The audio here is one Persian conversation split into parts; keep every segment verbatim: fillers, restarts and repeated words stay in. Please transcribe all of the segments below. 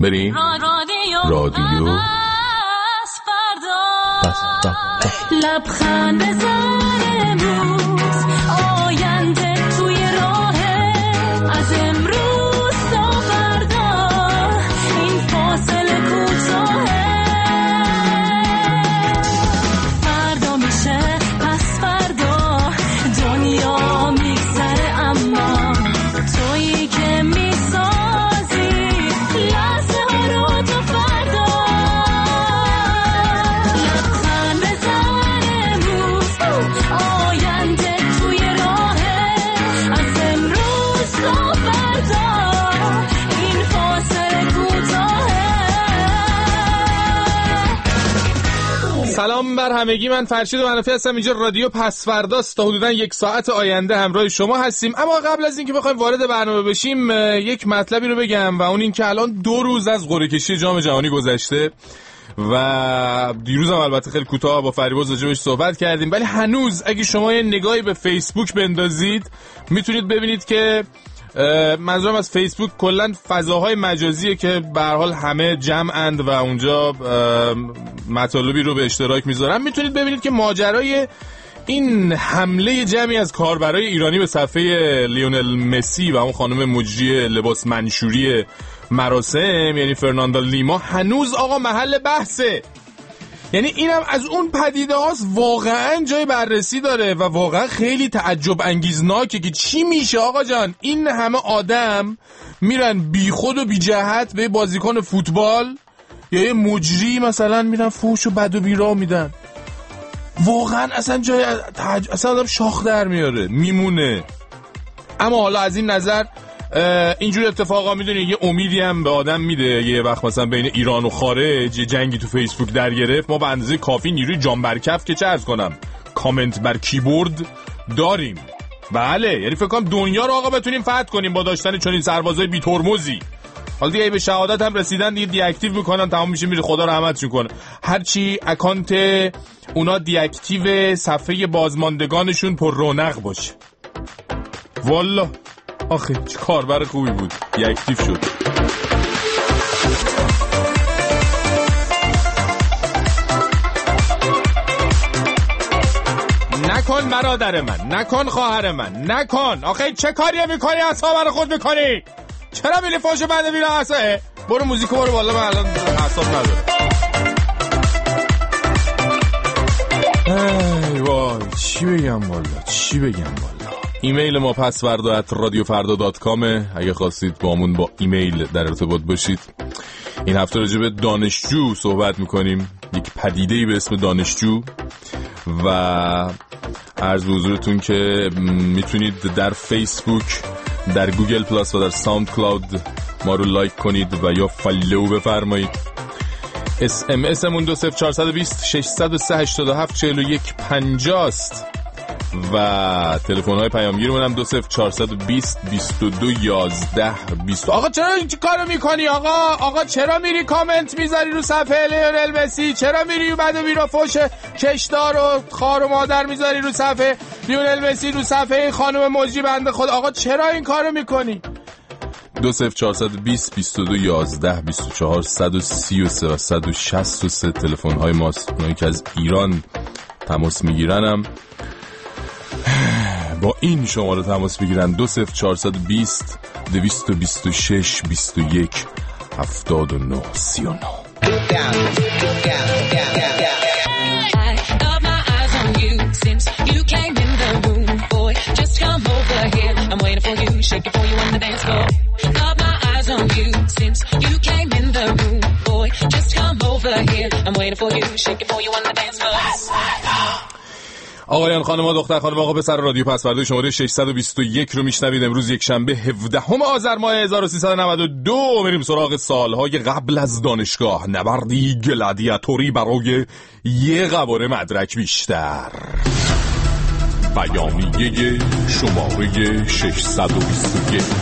بریم رادیو لبخند بزن امروز آینده توی راهه از امروز تا فردا این فاصله کوتاهه فردا میشه پس فردا دنیا میگذره اما تویی که میسازی لحظه ها رو تا فردا لبخند بزن امروز آینده توی راهه از امروز تا فردا این فاصله کوتاهه. سلام بر همگی، من فرشید منافی هستم. اینجا رادیو پس فرداست. تا حدودا یک ساعت آینده همراه شما هستیم. اما قبل از اینکه بخوایم وارد برنامه بشیم یک مطلبی رو بگم و اون این که الان دو روز از قرعه کشی جام جهانی گذشته و دیروز هم البته خیلی کوتاه با فریبرز راجعش صحبت کردیم، ولی هنوز اگه شما یه نگاهی به فیسبوک بندازید میتونید ببینید که منظورم از فیسبوک کلا فضاهای مجازیه که به هر حال همه جمعند و اونجا مطالبی رو به اشتراک میذارن. میتونید ببینید که ماجرای این حمله جمعی از کاربرای ایرانی به صفحه لیونل مسی و اون خانم مجری لباس منشوری مراسم یعنی فرناندا لیما هنوز آقا محل بحثه. یعنی اینم از اون پدیده هاست واقعا جای بررسی داره و واقعا خیلی تعجب انگیزناکه که چی میشه آقا جان این همه آدم میرن بی خود و بی جهت به بازیکن فوتبال یا یه مجری مثلا میرن فوش و بد و بیراه میدن. واقعا اصلا جای تعجب، اصلا آدم شاخ در میاره میمونه. اما حالا از این نظر اینجور اتفاقا میدونی یه امیدی هم به آدم میده. یه وقت مثلا بین ایران و خارج یه جنگی تو فیسبوک در گرفت، ما به اندازه کافی نیروی جان برکف که چه عرض کنم کامنت بر کیبورد داریم. بله یعنی فکر کنم دنیا رو آقا بتونیم فتح کنیم با داشتن چنین سربازای بی ترمزی. حالا دیگه به شهادت هم رسیدن دیگه دی اکتیو میکنن، تمام میشه میره، خدا رحمتشون کنه. هرچی اکانت اونا دی اکتیو صفحه بازماندگانشون پر رونق باشه. والله آخه چه کاربر خوبی بود دی اکتیو شد. نکن برادر من، نکن خواهر من، نکن. آخه چه کاریه میکنی؟ اصلا برای خود میکنی؟ چرا میلی فاشو بنده بیلا اصلا؟ برو موزیکو برو بالا، من الان حساب ندارم. ای وای چی بگم والا، چی بگم والا. ایمیل ما پسوردا ات رادیو فردا دات کامه. اگه خواستید با همون با ایمیل در ارتباط باشید. این هفته راجع به دانشجو صحبت میکنیم، یک پدیده‌ای به اسم دانشجو، و عرض به حضورتون که میتونید در فیسبوک، در گوگل پلاس و در ساوند کلاود ما رو لایک کنید و یا فالو بفرمایید. اس ام اس مون دو صفر چهار دو صفر شش صفر سه هشت هفت چهار یک پنجاه است و تلفن های پیامگیرمون هم دو صفر چهار دو صفر بیست و دو یازده بیست. آقا چرا این کارو میکنی آقا؟ آقا چرا میری کامنت میذاری رو صفحه لیونل مسی؟ چرا میری بعد میرا فوش کشدار و خار و مادر میذاری رو صفحه لیونل مسی، رو صفحه خانم مجری بنده خود؟ آقا چرا این کارو میکنی؟ دو صفر چهار دو صفر بیست و دو یازده بیست و چهار صد و سی و سه و صد و شصت و سه تلفن های ماست. اونایی که از ایران تماس میگیرنم با این شماره تماس بگیرن دو صفر چهار دو صفر دویست و بیست و شش بیست و یک هفتاد و نه سی و نه. آقایان خانم‌ها دختر خانم آقا پسر رادیو پسوردا شماره ششصد و بیست و یک رو میشنوید. امروز یک شنبه هفدهم آذر ماه هزار و سیصد و نود و دو. میریم سراغ سالهای قبل از دانشگاه، نبردی گلادیاتوری برای یه قواره مدرک بیشتر. بیانیه شماره ششصد و بیست و یک.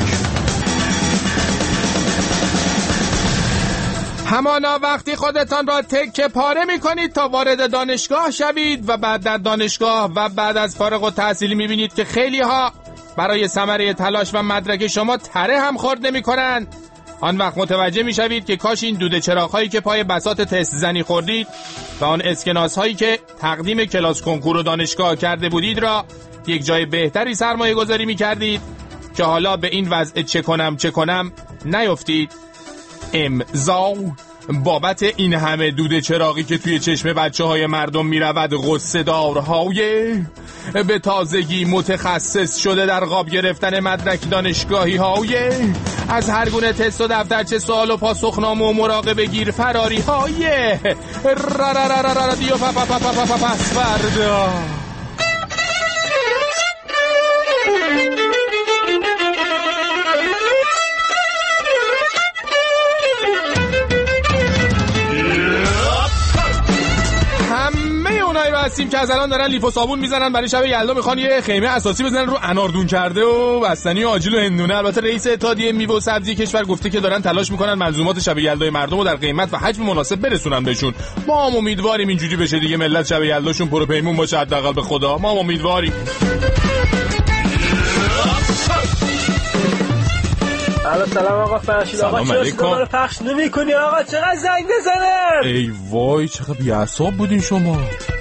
همانا وقتی خودتان را تکه پاره می کنید تا وارد دانشگاه شوید و بعد در دانشگاه و بعد از فارغ التحصیلی می بینید که خیلی ها برای ثمره تلاش و مدرک شما تره هم خورد نمی کنن. آن وقت متوجه میشوید که کاش این دوده چراغ‌هایی که پای بساط تست زنی خوردید و آن اسکناس‌هایی که تقدیم کلاس کنکور و دانشگاه کرده بودید را یک جای بهتری سرمایه گذاری می‌کردید که حالا به این وضع چه کنم چه کنم نیفتید. امضا بابت این همه دوده چراغی که توی چشم بچه های مردم می رود غصه دارهای به تازگی متخصص شده در قاب گرفتن مدرک دانشگاهی های از هر گونه تست و دفترچه سوال و پاسخنامه و مراقبه گیر فراری های رادیو پسوردا. اونایی رو هستیم که از الان دارن لیف و صابون میزنن برای شب یلدا، میخوان یه خیمه اساسی بزنن رو اناردون کرده و بستنی و آجیل و هندونه. البته رئیس اتحادیه میوه و سبزی کشور گفته که دارن تلاش میکنن ملزومات شب یلدای مردم رو در قیمت و حجم مناسب برسونن بهشون. ما هم امیدواریم اینجوری بشه دیگه، ملت شب یلداشون پروپیمون باشه حداقل به خدا. ما هم امیدواریم. الو سلام آقا فرشید. آقا چرا صدا رو پخش نمی‌کنی آقا؟ چقدر زنگ بزنم. ای وای چقدر بی‌عصاب بودین شما.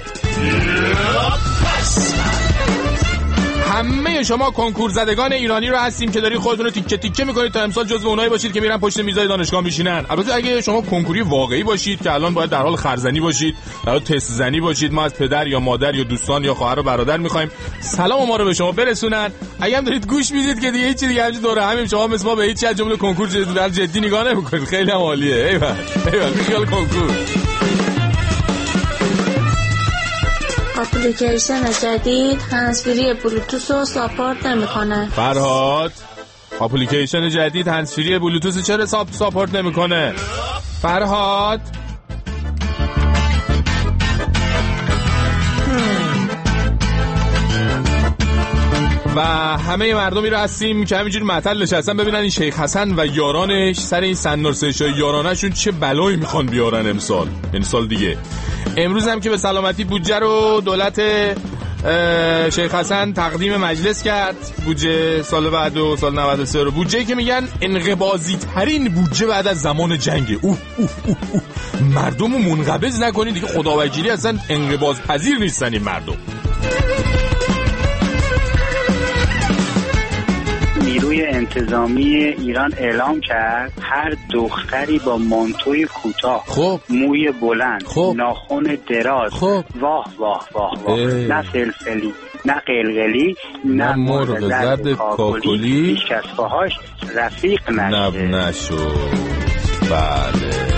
همه شما کنکور زدگان ایرانی رو هستیم که دارید خودتون رو تیکه تیکه میکنید تا امسال جزو اونایی باشید که میرن پشت میزای دانشگاه میشینن. البته اگه شما کنکوری واقعی باشید که الان باید در حال خرزنی باشید، در حال تست زنی باشید، ما از پدر یا مادر یا دوستان یا خواهر و برادر میخوایم سلام ما رو به شما برسونن. اگه هم دارید گوش میدید که دیگه هیچ چیزی دیگه همین دوره همین شما مثل ما به هیچ از جمله کنکور جدی نگاه نمیکنید. خیلی عالیه. ایول ایول میخوال کنکور. اپلیکیشن جدید هندزفری بلوتوث رو ساپورت نمیکنه. فرهاد اپلیکیشن جدید هندزفری بلوتوث چرا ساپ ساپورت نمیکنه؟ فرهاد و همه مردمی رو هستیم که همینجوری معطل نشستن ببینن این شیخ حسن و یارانش سر این سندارسشای یارانشون چه بلایی میخوان بیارن امسال امسال دیگه. امروز هم که به سلامتی بودجه رو دولت شیخ حسن تقدیم مجلس کرد، بودجه سال بعد و سال نود و سه رو، بودجه که میگن انقباضی ترین بودجه بعد از زمان جنگه. اوه اوه اوه اوه. مردم رو منقبض نکنید دیگه، خداوکیلی اصلا انقباض پذیر نیستن این مردم. نیروی انتظامی ایران اعلام کرد هر دختری با مانتوی کوتاه، خب موی بلند، خب ناخن دراز، خب واه واه واه واه، نه فلفلی نه قلقلی نه مرغ زرد کاکلی، هیچ کس باهاش رفیق نشه. نب نشو. بله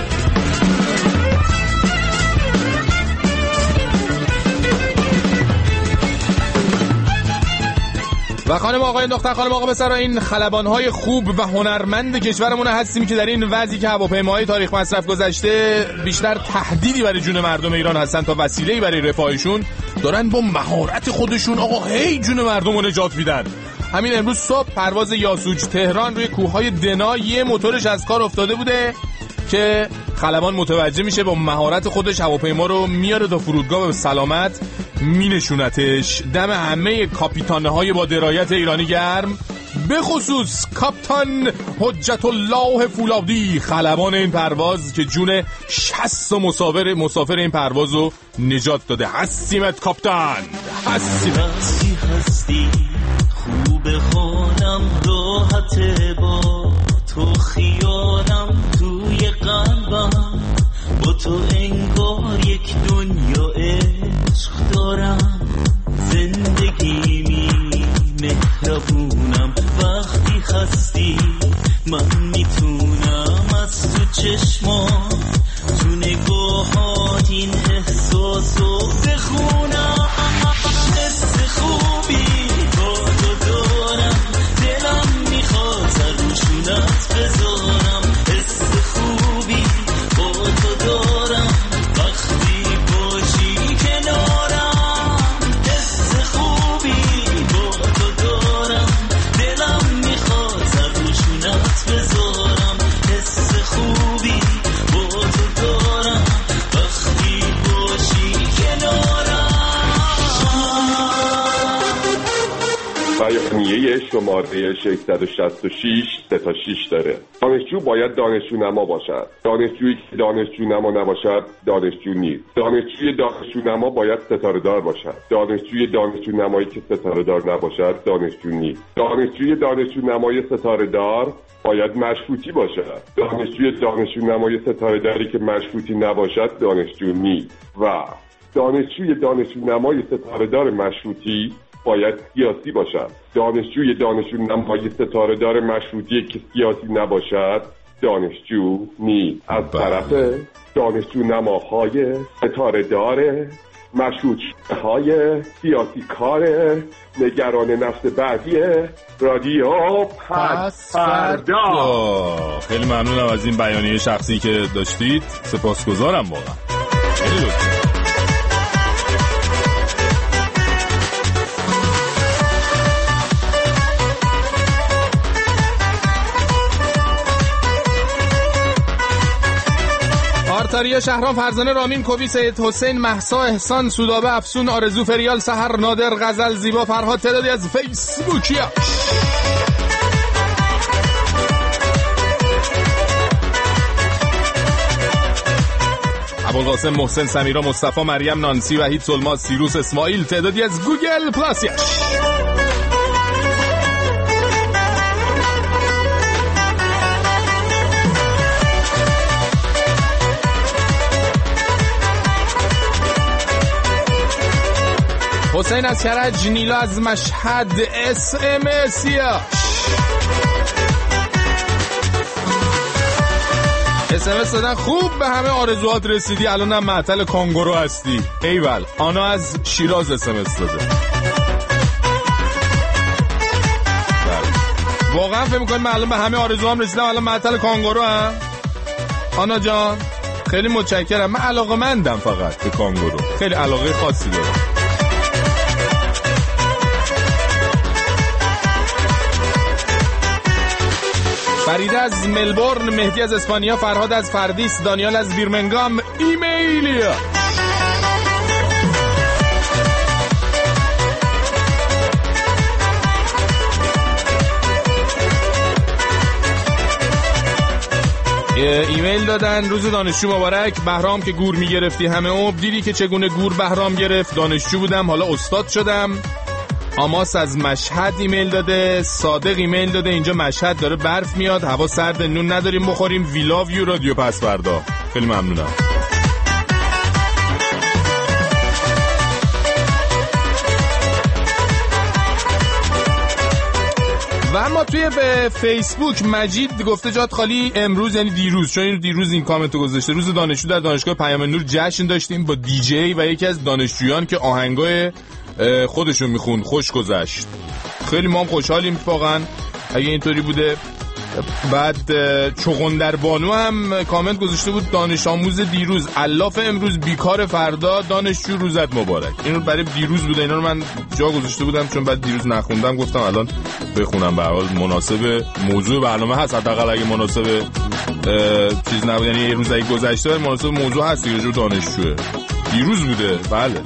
و خانم آقای دختر خانم آقا بسرا این خلبان‌های خوب و هنرمند کشورمون هستیم که در این وضعی که هواپیماهای تاریخ مصرف گذشته بیشتر تهدیدی برای جون مردم ایران هستن تا وسیله‌ای برای رفاهشون، دارن با مهارت خودشون آقا هی جون مردم رو نجات میدن. همین امروز صبح پرواز یاسوج تهران روی کوههای دنا یه موتورش از کار افتاده بوده که خلبان متوجه میشه با مهارت خودش هواپیما رو میاره تا فرودگاه و به سلامت مینشونتش. دم همه کاپیتان‌های با درایت ایرانی گرم، به خصوص کاپتان حجت الله فولادی، خلبان این پرواز که جون شصت مسافر مسافر این پرواز رو نجات داده. هستیمت کاپتان، هستیمت. هستی هستی خوب خونم راحت با تو، خیالم توی قلبم با تو انگار یک دنیا عشق دارم. زندگیمی مهربونم، وقتی خستی من میتونم از تو چشمات تو نگاهات این احساسو بخونم. حس خوبی با تو دارم، دلم میخواد سر روشونت بذارم. حس خوبی با تو دارم وقتی باشی کنارم. حس خوبی با تو دارم، دلم میخواد سر روشونت بذارم. حس خوبی با تو دارم وقتی شماره ششصد و شصت و شش سه تا شش داره. دانشجو باید دانشجو نما باشد. دانشجویی که دانشجو نما نباشد دانشجو نیست. دانشجوی دانشجو نما باید ستاره دار باشد. دانشجوی دانشجو نمایی که ستاره دار نباشد دانشجو نیست. دانشجوی دانشجو نمای ستاره دار باید مشروطی باشد. دانشجوی دانشجو نمای ستاره داری که مشروطی نباشد دانشجو نیست. و دانشجوی دانشجو نمای ستاره دار مشروطی باید سیاسی باشد. دانشجوی دانشجو نمای ستاره دار مشروطی که سیاسی نباشد دانشجو نیست. از طرف دانشجو نماهای ستاره دار مشروطی های سیاسی کار نگران نسل بعدی رادیو پس‌فردا. خیلی ممنونم از این بیانیه شخصی که داشتید، سپاسگزارم واقعا. خیلی لطفی. آرتاریا، شهرام، فرزانه، رامین، کوبی، سید حسین، مهسا، احسان، سودابه، افسون، آرزو، فریال، سحر، نادر، غزل، زیبا، فرهاد، تعدادی از فیسبوکیا. ابوالقاسم، محسن، سمیرا، مصطفی، مریم، نانسی، وحید، سلما، سیروس، اسماعیل، تعدادی از گوگل پلاسیش. حسین از کرج، نیلا از مشهد، اس ام اسیا اس ام اس دادن. خوب به همه آرزوات رسیدی، الانم معطل کانگورو هستی. ایول. آنا از شیراز اس ام اس داده. واقعا فکر می‌کنی من الان به همه آرزوام رسیدم الان معطل کانگورو هم؟ آنا جان خیلی متشکرم. من علاقه‌مندم فقط به کانگورو، خیلی علاقه خاصی دارم. فریده از ملبورن، مهدی از اسپانیا، فرهاد از فردیس، دانیال از بیرمنگام، ایمیلیا. ایمیل دادن روز دانشجو مبارک. بهرام که گور میگرفتی همه اوب، دیدی که چگونه گور بهرام گرفت. دانشجو بودم حالا استاد شدم. آماس از مشهد ایمیل داده. صادق ایمیل داده اینجا مشهد داره برف میاد، هوا سرد، نون نداریم بخوریم. وی لاو یو رادیو پس‌فردا. خیلی ممنونم. و اما توی به فیسبوک مجید گفته جات خالی امروز، یعنی دیروز، چون این دیروز این کامنتو گذاشته، روز دانشجو در دانشگاه پیام نور جشن داشتیم با دیجی و یکی از دانشجویان که آهنگای خودشون میخون، خوش گذشت. خیلی ما هم خوشحالیم واقعا اگه اینطوری بوده. بعد چغندر بانو هم کامنت گذاشته بود دانش آموز دیروز، الاف امروز، بیکار فردا، دانشجو روزت مبارک. این رو برای دیروز بوده، اینا رو من جا گذاشته بودم چون بعد دیروز نخوندم، گفتم الان بخونم، به هر حال مناسب موضوع برنامه هست، حداقل اگه مناسب چیز نبود، یعنی یه روز اگه گذشته مناسب موضوع هست دیگه، جو دانشجوه دیروز بوده. بله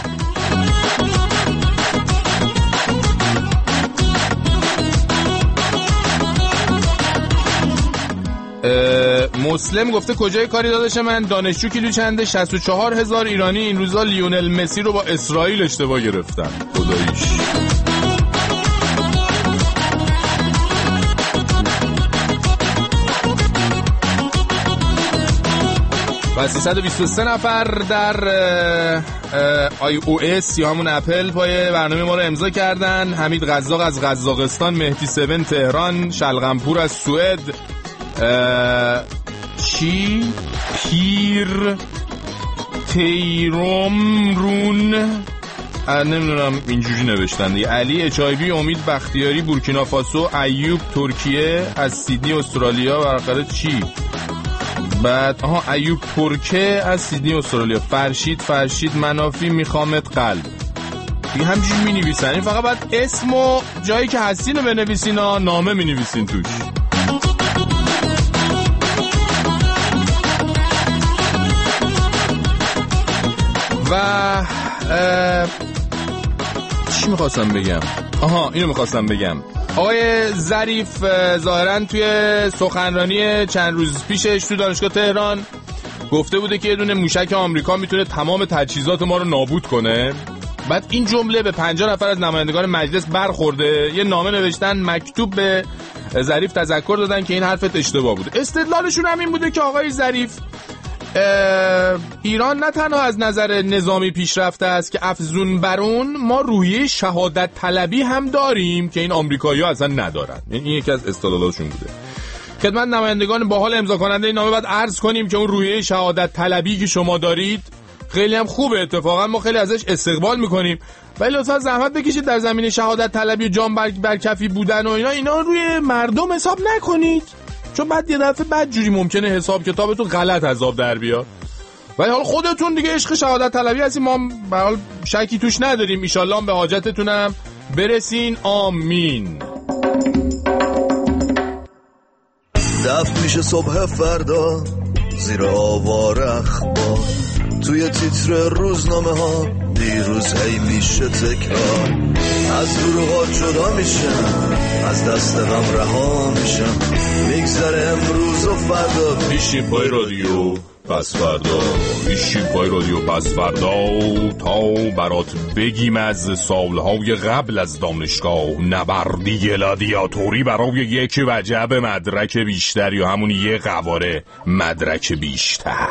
مسلم گفته کجای کاری داداش من، دانشجو کیلو چنده؟ شصت و چهار هزار ایرانی این روزا لیونل مسی رو با اسرائیل اشتباه گرفتن. خداییش. و سیصد و بیست و سه نفر در آی او اس یا همون اپل پای برنامه ما رو امضا کردن. حمید قزاق از قزاقستان، مهدی سون تهران، شلغمپور از سوئد، چی پیر تیروم رون نمیدونم اینجوری نوشتن دیگه. علی اچایبی، امید بختیاری بورکینافاسو، ایوب ترکیه از سیدنی استرالیا، برقرار چی بعد آها ایوب ترکه از سیدنی استرالیا، فرشید فرشید منافی میخوامت قلب دیگه همجوری می نویسن. این فقط باید اسم و جایی که هستین رو بنویسین ها، نامه می نویسین توش. و چی میخواستم بگم؟ آها اینو میخواستم بگم آقای ظریف ظاهراً توی سخنرانی چند روز پیشش تو دانشگاه تهران گفته بوده که یه دونه موشک آمریکا میتونه تمام تجهیزات ما رو نابود کنه. بعد این جمله به پنجاه نفر از نمایندگان مجلس برخورده، یه نامه نوشتن، مکتوب به ظریف تذکر دادن که این حرفت اشتباه بوده. استدلالشون هم این بوده که آقای ظریف ایران نه تنها از نظر نظامی پیشرفته است که افزون بر اون ما روحیه شهادت طلبی هم داریم که این آمریکایی‌ها اصلا ندارن. این یکی از استدلالاشون بوده. خدمت نمایندگان باحال امضا کننده این نامه بعد عرض کنیم که اون روحیه شهادت طلبی که شما دارید خیلی هم خوبه، اتفاقا ما خیلی ازش استقبال میکنیم، ولی لطفا زحمت بکشید در زمینه شهادت طلبی و جان بر برکفی بودن و اینا اینا روی مردم حساب نکنید، چون بعد یه دفعه بعد جوری ممکنه حساب کتابتون غلط از آب در بیاد. ولی حالا خودتون دیگه عشق شهادت طلبی هستیم، ما به حال شکی توش نداریم، ان شاءالله به حاجتتونم برسین. آمین. دفع میشه صبح فردا زیر آوار اخبار، توی تیتر روزنامه ها دیروز هی میشه تکرار، از دروغات جدا میشم، از دست غم رها میشم، میگذره امروز و فردا، پیشی پای رادیو پس فردا، پیشی پای رادیو پس فردا، تا برات بگیم از سالهای قبل از دانشگاه، نبردی گلادیاتوری برای یک وجب مدرک بیشتر یا همون یه قواره مدرک بیشتر.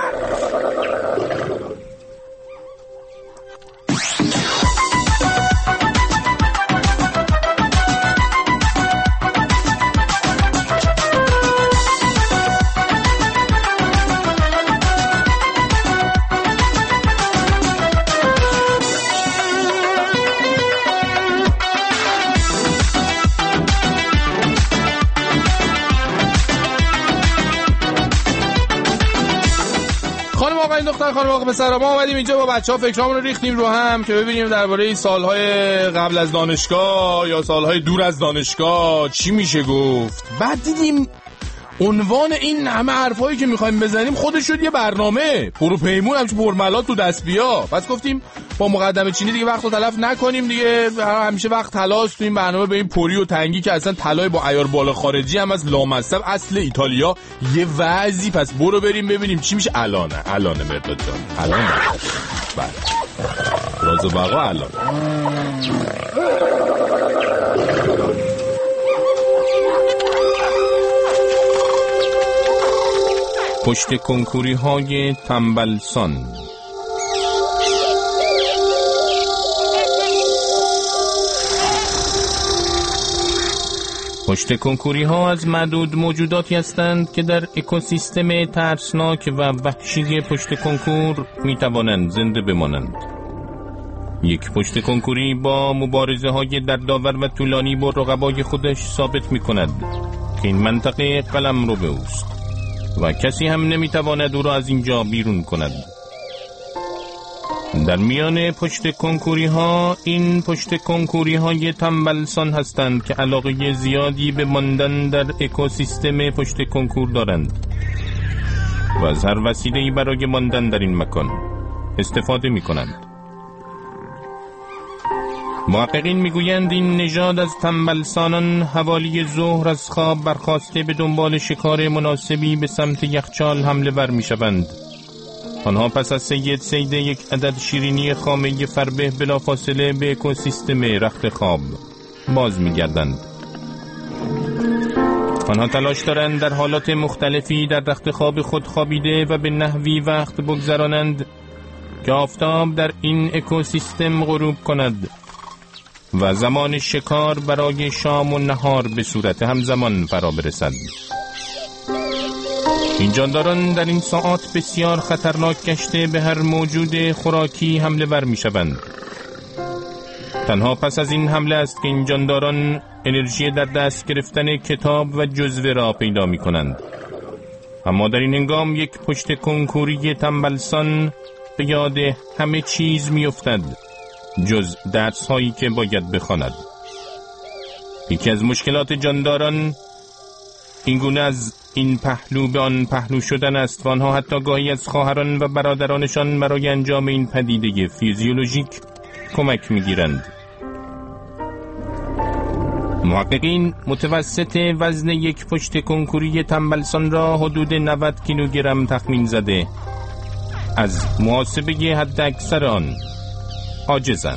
خانم آقا پسر، ما اومدیم اینجا با بچه‌ها فکرامون رو ریختیم رو هم که ببینیم درباره سالهای قبل از دانشگاه یا سالهای دور از دانشگاه چی میشه گفت. بعد دیدیم عنوان این همه حرفایی که میخوایم بزنیم خودش شد یه برنامه پروپیمون، همچون برملات تو دست بیا. پس گفتیم با مقدمه چینی دیگه وقت رو تلف نکنیم دیگه، همیشه وقت تلاش تو این برنامه به این پری و تنگی که اصلا طلای با عیار بالا خارجی هم از لامصب اصل ایتالیا یه وضعی. پس برو بریم ببینیم چی میشه. الانه الانه مرداد جان الان بعد راز بقا الان پشت کنکوری های تنبلسان. پشت کنکوری ها از معدود موجوداتی هستند که در اکوسیستم ترسناک و وحشی پشت کنکور می توانند زنده بمانند. یک پشت کنکوری با مبارزه های دردآور و طولانی با رقبای خودش ثابت می کند که این منطقه قلمرو به اوست و کسی هم نمیتواند او را از اینجا بیرون کند. در میان پشت کنکوری ها این پشت کنکوری های تنبلسان هستند که علاقه زیادی به ماندن در اکوسیستم پشت کنکور دارند و از هر وسیله‌ای برای ماندن در این مکان استفاده می کنند. محققین میگویند این نژاد از تنبلسانان حوالی ظهر از خواب برخاسته به دنبال شکار مناسبی به سمت یخچال حمله ور میشوند. آنها پس از سید سید یک عدد شیرینی خامه فربه بلافاصله به اکوسیستم رخت خواب باز میگردند. آنها تلاش دارند در حالات مختلفی در رخت خواب خود خوابیده و به نحوی وقت بگذرانند که آفتاب در این اکوسیستم غروب کند و زمان شکار برای شام و نهار به صورت همزمان فرا برسد. این جانداران در این ساعات بسیار خطرناک گشته به هر موجود خوراکی حمله ور می شوند. تنها پس از این حمله است که این جانداران انرژی در دست گرفتن کتاب و جزوه را پیدا می کنند. اما در این هنگام یک پشت کنکوری تنبلسان به یاد همه چیز می افتد جز درس هایی که باید بخواند. یکی از مشکلات جانداران این گونه از این پهلو به آن پهلو شدن است و آنها حتی گاهی از خواهران و برادرانشان برای انجام این پدیده فیزیولوژیک کمک میگیرند. محققین متوسط وزن یک پشت کنکوری تنبلسان را حدود نود کیلوگرم تخمین زده. از محاسبه حد اکثر آن عاجزند.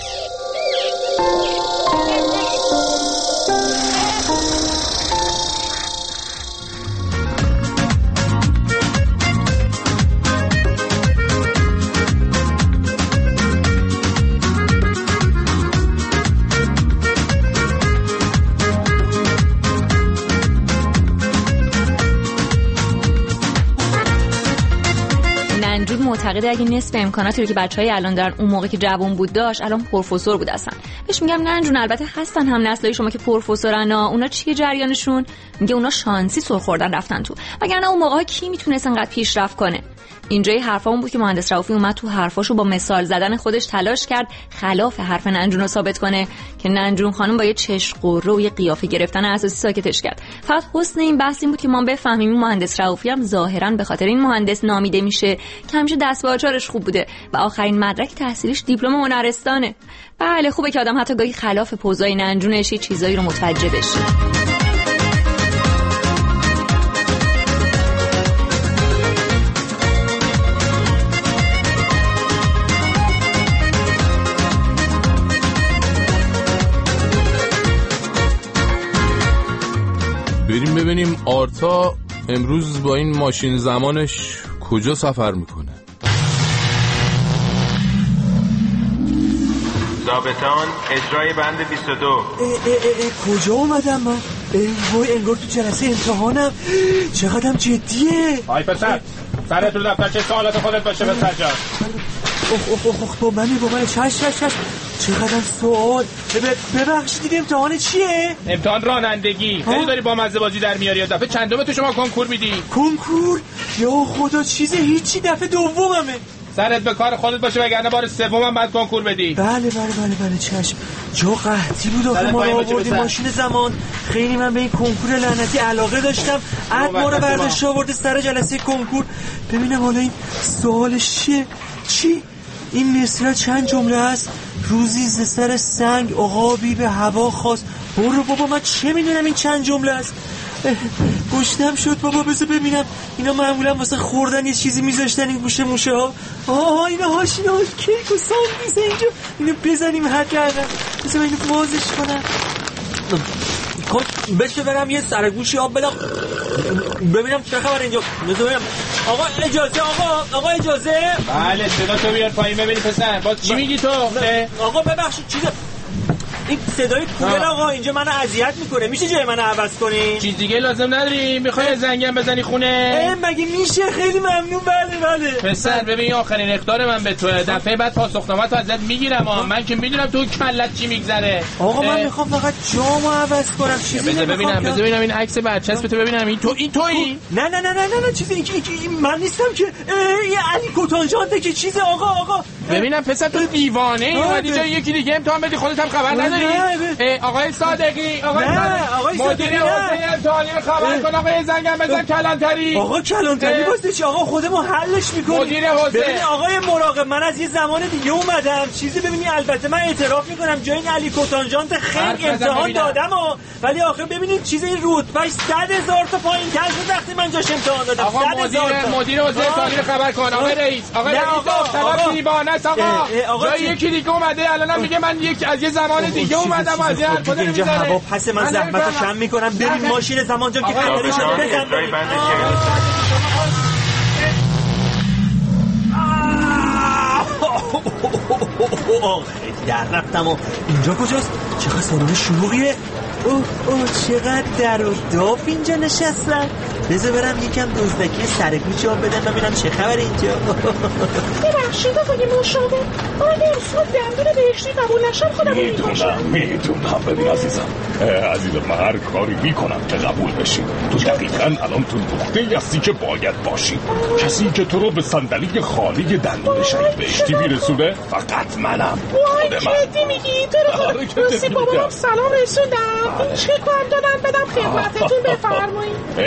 معتقده اگه نصف امکاناتی رو که بچهای الان دارن اون موقع که جوان بود داشت، الان پروفسور بود اصلا. بهش میگم نه جون، البته هستن هم نسلای شما که پروفسورن ها، اونا چیه جریانشون؟ میگه اونا شانسی سر خوردن رفتن تو، وگرنه اون موقع کی میتونست انقدر پیشرفت کنه. اینجای حرفامون بود که مهندس رؤوفی اومد تو حرفاشو با مثال زدن خودش تلاش کرد خلاف حرف ننجون رو ثابت کنه که ننجون خانم با یه چشم قره و یه قیافه گرفتن اساسی ساکتش کرد. فقط حسن این بحث این بود که ما بفهمیم این مهندس رؤوفی هم ظاهرا به خاطر این مهندس نامیده میشه که همیشه دست به آچارش خوب بوده و آخرین مدرک تحصیلیش دیپلم هنرستانه. بله خوبه که آدم حتی گاهی خلاف پوزای ننجونش یه چیزایی رو متوجه بشه. بریم ببینیم آرتا امروز با این ماشین زمانش کجا سفر میکنه. ضابطان اجرای بند بیست و دو. اه اه اه کجا اومدم من؟ وای انگار تو جلسه امتحانم. چقدرم جدیه. آی پسر سرت رو دفترچه سوالات خودت باشه پسر جان. اوه اوه اوه با منی با منی چش چش چش چقدر سوال. ببخشید امتحان چیه؟ امتحان رانندگی. خیلی داری با مزه بازی در میاری. دفعه چندم تو شما کنکور میدی؟ کنکور؟ یا خدا چیز هیچی، دفعه دوممه. سرت به کار خودت باشه وگرنه بار سومم بعد کنکور بدی. بله بله بله بله چشم. جا قحطی بود آخه ما رو آوردیم ماشین زمان. خیلی من به این کنکور لعنتی علاقه داشتم. عد ما رو برداشت آورده سر جلسه کنکور. ببینم حالا این سوالش چیه؟ چی؟ این مصرع چند جمله است؟ روزی ز سر سنگ عقابی به هوا خواست. برو بابا من چه میدونم این چند جمله است؟ گوشتم شد بابا. بذار ببینم اینا معمولا واسه خوردن یه چیزی میذاشتن این گوشه موشه ها. آها اینا هاش اینا هاش کیک و ساندویچ اینجا. اینو بزنیم حد اول. بذار اینو بازش کنم. بشه برم یه سرگوشی آب بدم ببینم چه خبر اینجا. بذار ببینم. آقا اجازه آقا آقا اجازه. بله صدا تو بیار پایین ببینی پسر. باز چی میگی تو؟ آقا ببخشید چیزه این صدای کولر آقا اینجا منو اذیت میکنه. میشه جای منو عوض کنی؟ چیز دیگه لازم نداری؟ میخوای زنگم بزنی خونه؟ مگه میشه؟ خیلی ممنون. بله بله پسر ببین آخرین اخطار من به توه. دفعه بعد پاسخنامه‌تو ازت میگیرم ها. من که میدونم تو کلت چی میگذره. آقا من میخوام فقط جامو عوض کنم. چیزی بذار ببینم بذار ببینم این عکس برچسبتو ببینم. این تو این تویی؟ نه نه نه نه نه چیزی این من نیستم که. این علی کوتانجانته که چیز. آقا آقا ببینم پسر تو دیوانه ای اومدی جای یکی دیگه امتحان بدی خودت هم خبر نداری؟ آقای صادقی آقای صادقی مدیر حوزه امتحانی رو خبر کن. آقای زنگم بزن کلانتری. آقا کلانتری واسه چی؟ آقا خودمون حلش میکنیم. مدیر حوزه ببین آقای مراقب من از یه زمان دیگه اومدم چیزی. ببینی البته من اعتراف میکنم جای این علی کوتانجانت خیلی امتحان دادم ها. ولی آخه ببینید چیز این رتبهش صد هزار تا پایین‌تر شد وقتی من جاش امتحان دادم. آقا مدیر مدیر حوزه امتحانی رو خبر کن. آقای رئیس آقای رئیس طلب دیوانه است آقا. جای یکی دیگه اومده الانم میگه من یک از یه زمان دیگه اومدم از یه حرفا اینجا هوا پس من زحمتو کم میکنم. بریم ماشین زمان جا که خطرش رو بزن. خیلی در رفتم. و اینجا کجاست؟ چقدر سالن شلوغیه. اوه اوه چقدر در و داف اینجا نشستن. بذار برم یکم دزدکی سرگوچی ها بدم ببینم چه خبر اینجا. ببخشید آقای مشاور آقای ارسال دندون بهشتی قبول نشم خودم میدونم میدونم. ببین عزیزم عزیزم من هر کاری میکنم که قبول بشی. تو دقیقا الان تو نقطه‌ای هستی که باید باشی. کسی که تو رو به صندلی خالی دندون شهید بهشتی میرسونه فقط منم. وای جدی میگی؟ تو رو خود راستی بابام سلام رسوندم. این چه کار دادن بدم خدمتتون بفرمایید. ای با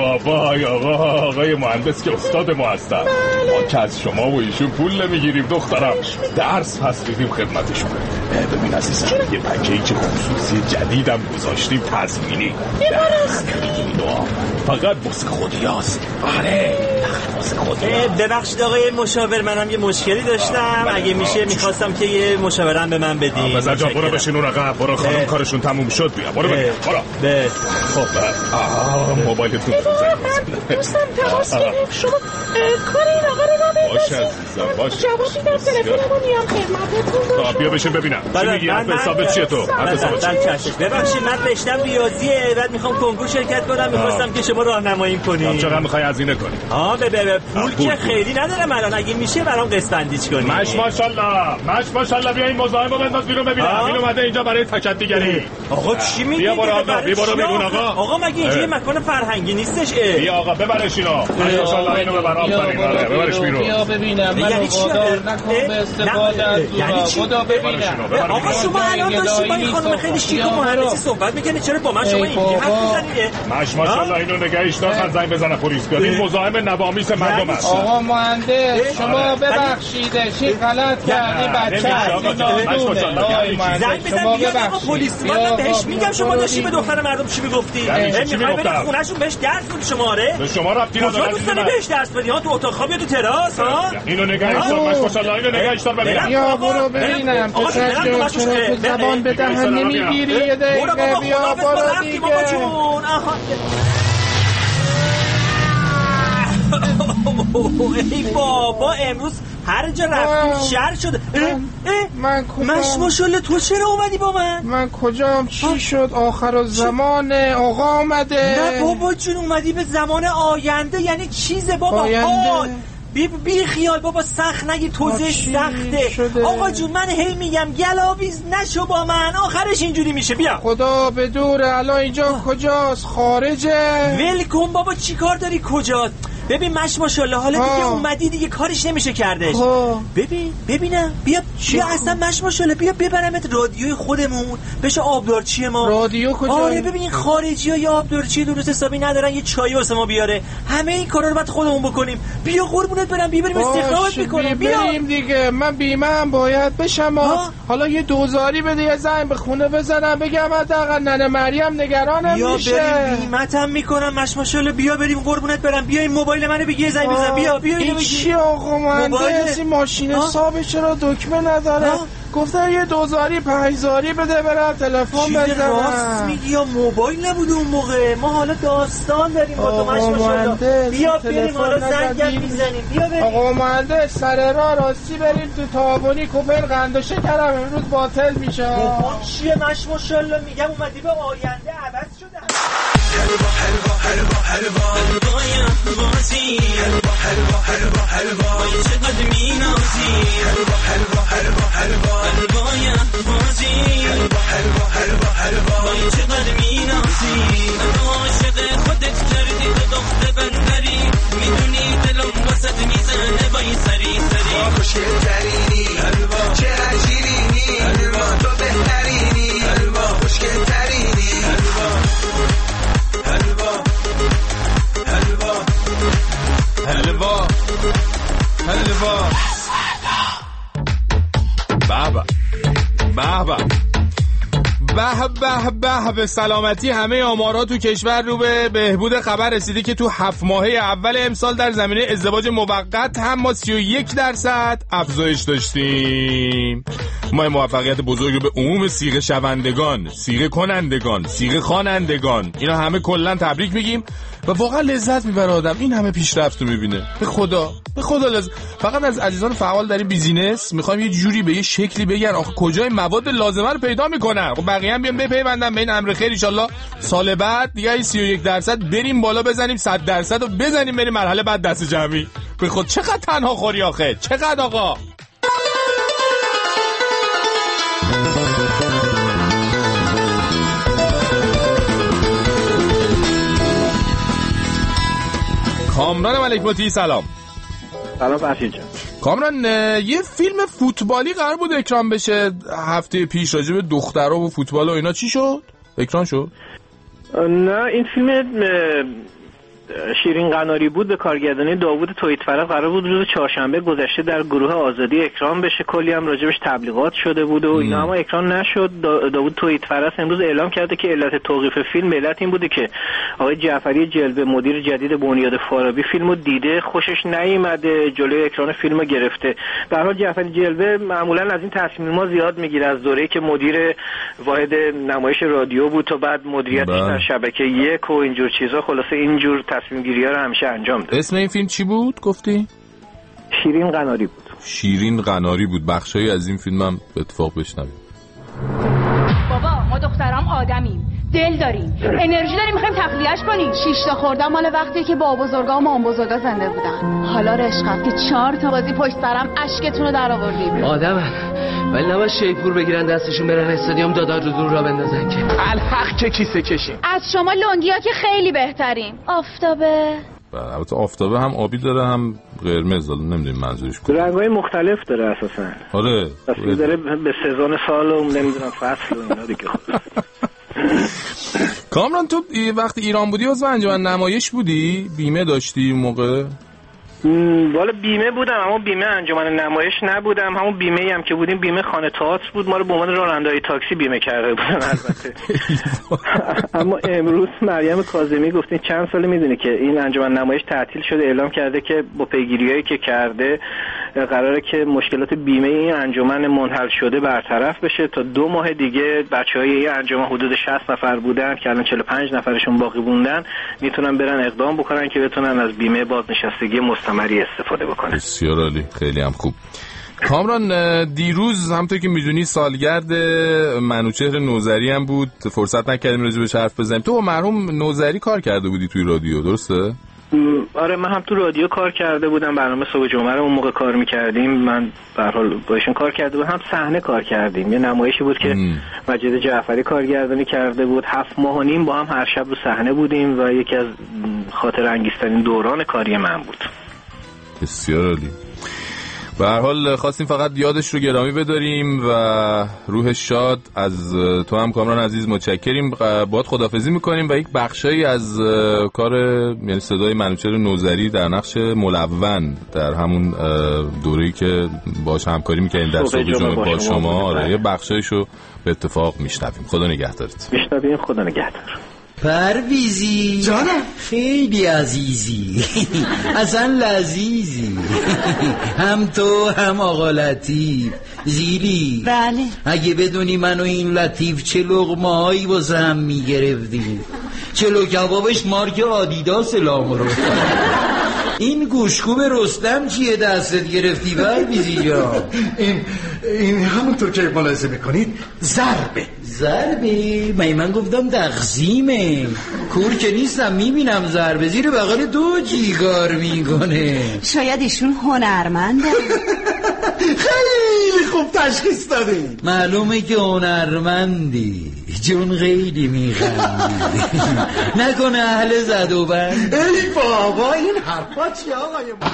بابا آقا آقای مهندس که استاد ما هستن. ما که از شما و ایشون پول نمیگیریم دخترم، درس پس میدیم خدمتشون. ببین عزیزم یه پکیج خصوصی جدیدم گذاشتیم تضمینی. درس نمیگیرید فقط واسه خودی هست. آره فقط واسه خودی هست. ببخشید آقای مشاور، منم یه مشکلی داشتم، اگه میشه میخواستم که یه مشاورم به من بدین. بذار جا برو بشین اون رقم، برو خانم کارشون تموم شد بیا برو برو برو. خب موبایلتون من دوستم تماس گرفت شما کار این آقا رو را باشه عزیزم باشه. جواب میدم تلفنمو میام خدمتتون. بیا بشین ببینم چی میگی؟ حرف حسابت چیه تو؟ حرف حسابت چیه؟ ببخشید من رشتم ریاضیه، بعد میخوام کنکور شرکت کنم، میخواستم که شما راهنمایی کنید. چقدر میخوای هزینه کنی؟ آه به به پول که خیلی ندارم الان، اگه میشه برام قسط بندیش کنید. ماش ماشاءالله ماش ماشاءالله. بیا این مزاحمو بنداز بیرون ببینم. این اومده اینجا برای تکدیگری. آقا چی میگی؟ بیا برو آقا بیا برو بیرون آقا. آقا مگه اینجا یه مکان فرهنگی نیستش؟ بیا آقا ببرش اینو. ماشاءالله اینو ببر آفرین. آره ببرش بیرون. بیا ببینم من وادار نکن به استفاده از زورا. خدا ببینم. آقا شما الان داشتی با این خانم خیلی شیک و مهندسی صحبت میکنی، چرا با من شما اینجوری حرف میزنید؟ ماش ماشاءالله اینو نگهش دار، من زنگ بزنم پلیس بیاد. این مزاحم نوامیس مردم است. آقا مهندس شما ببخشید چی غلط کردی بچه زنگ بزن بیاد آقا پلیس بیاد بهش میگم شما داشتی به دختر مردم چی میگفتی؟ میخوای بری خونه‌شون بهش درس بدی شما؟ آره به شما ربطی نداره. کجا دوست داری بهش درس بدی؟ ها تو اتاق خواب یا تو تراس؟ ها اینو نگهش دار. ماش ماشاءالله اینو نگهش دار ببینم. بیا برو ببینم پسر جون چرا تو زبان به دهن نمیگیری؟ یه دقیقه بیا برو دیگه. ای بابا امروز هر جا رفتیم شهر شده. من کجا؟ مش ماشاءالله تو چرا اومدی با من؟ من کجام؟ چی شد؟ آخر زمان آقا آمده. نه بابا جون اومدی به زمان آینده، یعنی چیزه بابا. آینده بی, بی خیال بابا، سخت نگی، توضیح سخته شده؟ آقا جون من هی میگم گلاویز نشو با من، آخرش اینجوری میشه. بیا خدا به دوره. الان اینجا کجاست؟ خارجه؟ ول کن بابا، چی کار داری کجاست؟ ببین مش ماشاءالله حالا دیگه اومدی دیگه کارش نمیشه کردش. ببین ببینم بیا بیا اصلا مش ماشاءالله بیا ببرمت رادیوی خودمون بشه آبدارچی ما. رادیو کجا؟ آره ببین خارجی‌ها یا آبدارچی درست حسابی ندارن، یه چای واسه ما بیاره. همه این کارا رو بعد خودمون بکنیم. بیا قربونت برم بیا بریم استخدامت میکنم. بیا بریم دیگه. من بیمه هم باید بشم. حالا یه دوزاری بده، یه زنگ به خونه بزنم بگم حداقل ننه مریم نگرانم میشه. بیا بریم بیمه‌تم میکنم مش ماشاءالله. بیا بریم قربونت برم. بیا این موبایل منو بگی یه زنگ بزن. بیا بیا این چی آقا مهندس؟ این ماشین حساب چرا دکمه نداره؟ گفتن یه دوزاری پنجزاری بده برم تلفن بزنم. راست میگی یا موبایل نبوده اون موقع؟ ما حالا داستان داریم با تو مش ماشاءالله. بیا بریم حالا زنگ میزنیم. بیا بریم آقا مهندس سر راه راستی بریم تو تابونی کوپن قند و شکرم امروز باطل میشه. اون چیه مش ماشاءالله؟ میگم اومدی به آینده عوض شده. حلوا حلوا حلوا حلوا حلوا بازی حلوا حلوا حلوا حلوا چقدر مینازی حلوا حلوا حلوا حلوا حلوا بازی حلوا حلوا حلوا حلوا چقدر مینازی عاشق خودت کردی تو دختر بندری میدونی دلم واسط میزنه وای سری سری خوشگل‌ترینی حلوا چه عجیبینی حلوا تو بهترینی حلوا خوشگل‌ترینی حلوا حلوا حلوا حلوا حلوا بابا بابا به به به به سلامتی همه آمارها تو کشور رو به بهبود خبر رسیده که تو هفت ماهه اول امسال در زمینه ازدواج موقت هم ما سی و یک درصد افزایش داشتیم. ما موفقیت بزرگ رو به عموم صیغه شوندگان، صیغه کنندگان، صیغه خوانندگان اینا همه کلا تبریک میگیم و واقعا لذت میبره آدم این همه پیشرفت رو میبینه. به خدا به خدا لذت. فقط از عزیزان فعال در این بیزینس میخوایم یه جوری به یه شکلی بگن آخه کجای مواد لازمه رو پیدا میکنن. خب بقیه هم بیان بپیوندن به این امر خیر. ان شاءالله سال بعد دیگه سی و یک درصد بریم بالا بزنیم صد درصد و بزنیم بریم مرحله بعد دست جمعی. به خود چقدر تنها خوری آخه چقدر آقا. کامران ملک‌مطیع سلام. سلام فرشید جان. کامران یه فیلم فوتبالی قرار بود اکران بشه هفته پیش راجع به دخترها و فوتبال و اینا، چی شد؟ اکران شد؟ نه این فیلم شیرین قناری بود به کارگردانی داوود توییتفرز قرار بود روز چهارشنبه گذشته در گروه آزادی اکران بشه، کلی هم راجبش تبلیغات شده بود و اینا، اما اکران نشد. دا داوود توییتفرز امروز اعلام کرده که علت توقیف فیلم علت این بوده که آقای جعفری جلوه مدیر جدید بنیاد فارابی فیلمو دیده، خوشش نیامده، جلوی اکران فیلمو گرفته. به هر حال جعفری جلوه معمولا از این تصمیم‌ها زیاد میگیره، از دوره‌ای که مدیر واحد نمایش رادیو بود تا بعد مدیریتش در شبکه یک و اینجور چیزا، خلاصه اینجور تصمیم گیری ها رو همیشه انجام داد. اسم این فیلم چی بود گفتی؟ شیرین قناری بود. شیرین قناری بود. بخشایی از این فیلم هم به اتفاق بشنویم. بابا ما دخترام آدمیم، دل داریم، انرژی داریم، میخوایم تخلیه‌اش کنیم. شش تا خوردم مال وقتی که با بزرگا و مام بزرگا زنده بودن. حالا رشقم که چهار تا بازی پشت سرم اشکتون رو در آوردیم. آدمن ولی نباید شیپور بگیرن دستشون برن استادیوم دادار رو دور را بندازن که الحق که کیسه کشیم. از شما لنگیا که خیلی بهترین. آفتابه البته آفتابه هم آبی داره هم قرمز داره، نمیدونم منظورش کدومه. رنگ‌های مختلف داره اساسا. آره اصلا داره به سزون سال و نمیدونم فصل و اینا دیگه. کامران تو وقتی ایران بودی عضو انجمن نمایش بودی؟ بیمه داشتی اون موقع؟ والا بیمه بودم اما بیمه انجمن نمایش نبودم. همون بیمه‌ای هم که بودیم بیمه خانه تئاتر بود، ما رو به عنوان راننده‌های تاکسی بیمه کرده بودن البته. اما امروز مریم کاظمی گفتین چند ساله میدونی که این انجمن نمایش تعطیل شده، اعلام کرده که با پیگیریایی که کرده قراره که مشکلات بیمه این انجمن منحل شده برطرف بشه. تا دو ماه دیگه بچهای این انجمن حدود شصت نفر بودن که الان چهل و پنج نفرشون باقی موندن، میتونن برن اقدام بکنن که بتونن از بیمه بازنشستگی مستمری استفاده بکنن. بسیار عالی، خیلی هم خوب. کامران دیروز همونطور که میدونی سالگرد منوچهر نوذری هم بود، فرصت نکردیم راجع بهش حرف بزنیم. تو با مرحوم نوذری کار کرده بودی توی رادیو، درسته؟ آره من هم تو رادیو کار کرده بودم، برنامه صبح جمعه رو اون موقع کار میکردیم، من به هر حال با ایشون کار کرده بودم، هم صحنه کار کردیم. یه نمایشی بود که مجید جعفری کارگردانی کرده بود، هفت ماه و نیم با هم هر شب رو صحنه بودیم و یکی از خاطر انگیزترین دوران کاری من بود. بسیار عالی. به هر حال خواستیم فقط یادش رو گرامی بداریم و روحش شاد. از تو هم کامران عزیز متشکریم، باهات خداحافظی میکنیم و یک بخشایی از کار یعنی صدای منوچهر نوذری در نقش ملون در همون دوره‌ای که باهاش همکاری میکنیم در صبح جمعه با شما، آره یه بخشایشو به اتفاق میشنویم. خدا نگهدارت. میشنویم. خدا نگهدار. پرویزی جانم خیلی عزیزی اصلا لذیذی هم تو هم آقا لطیف. زیلی بله اگه بدونی من و این لطیف چه لقمه هایی واسه هم میگرفتیم، چلو کبابش مارک آدیداس لامرو. این گوشکوب رستم چیه دستت گرفتی پرویزی جان؟ این این همونطور که ملاحظه میکنید ضربه. ضربه؟ من من گفتم تقسیمه. کور که نیستم میبینم ضربه زیر بغل دو چیکار میکنه. شاید ایشون هنرمنده. خیلی خوب تشخیص دادی. معلومه که هنرمندی جون خیلی میخندی. نکنه اهل زد و بند. ای بابا این حرفا چی آقای ما؟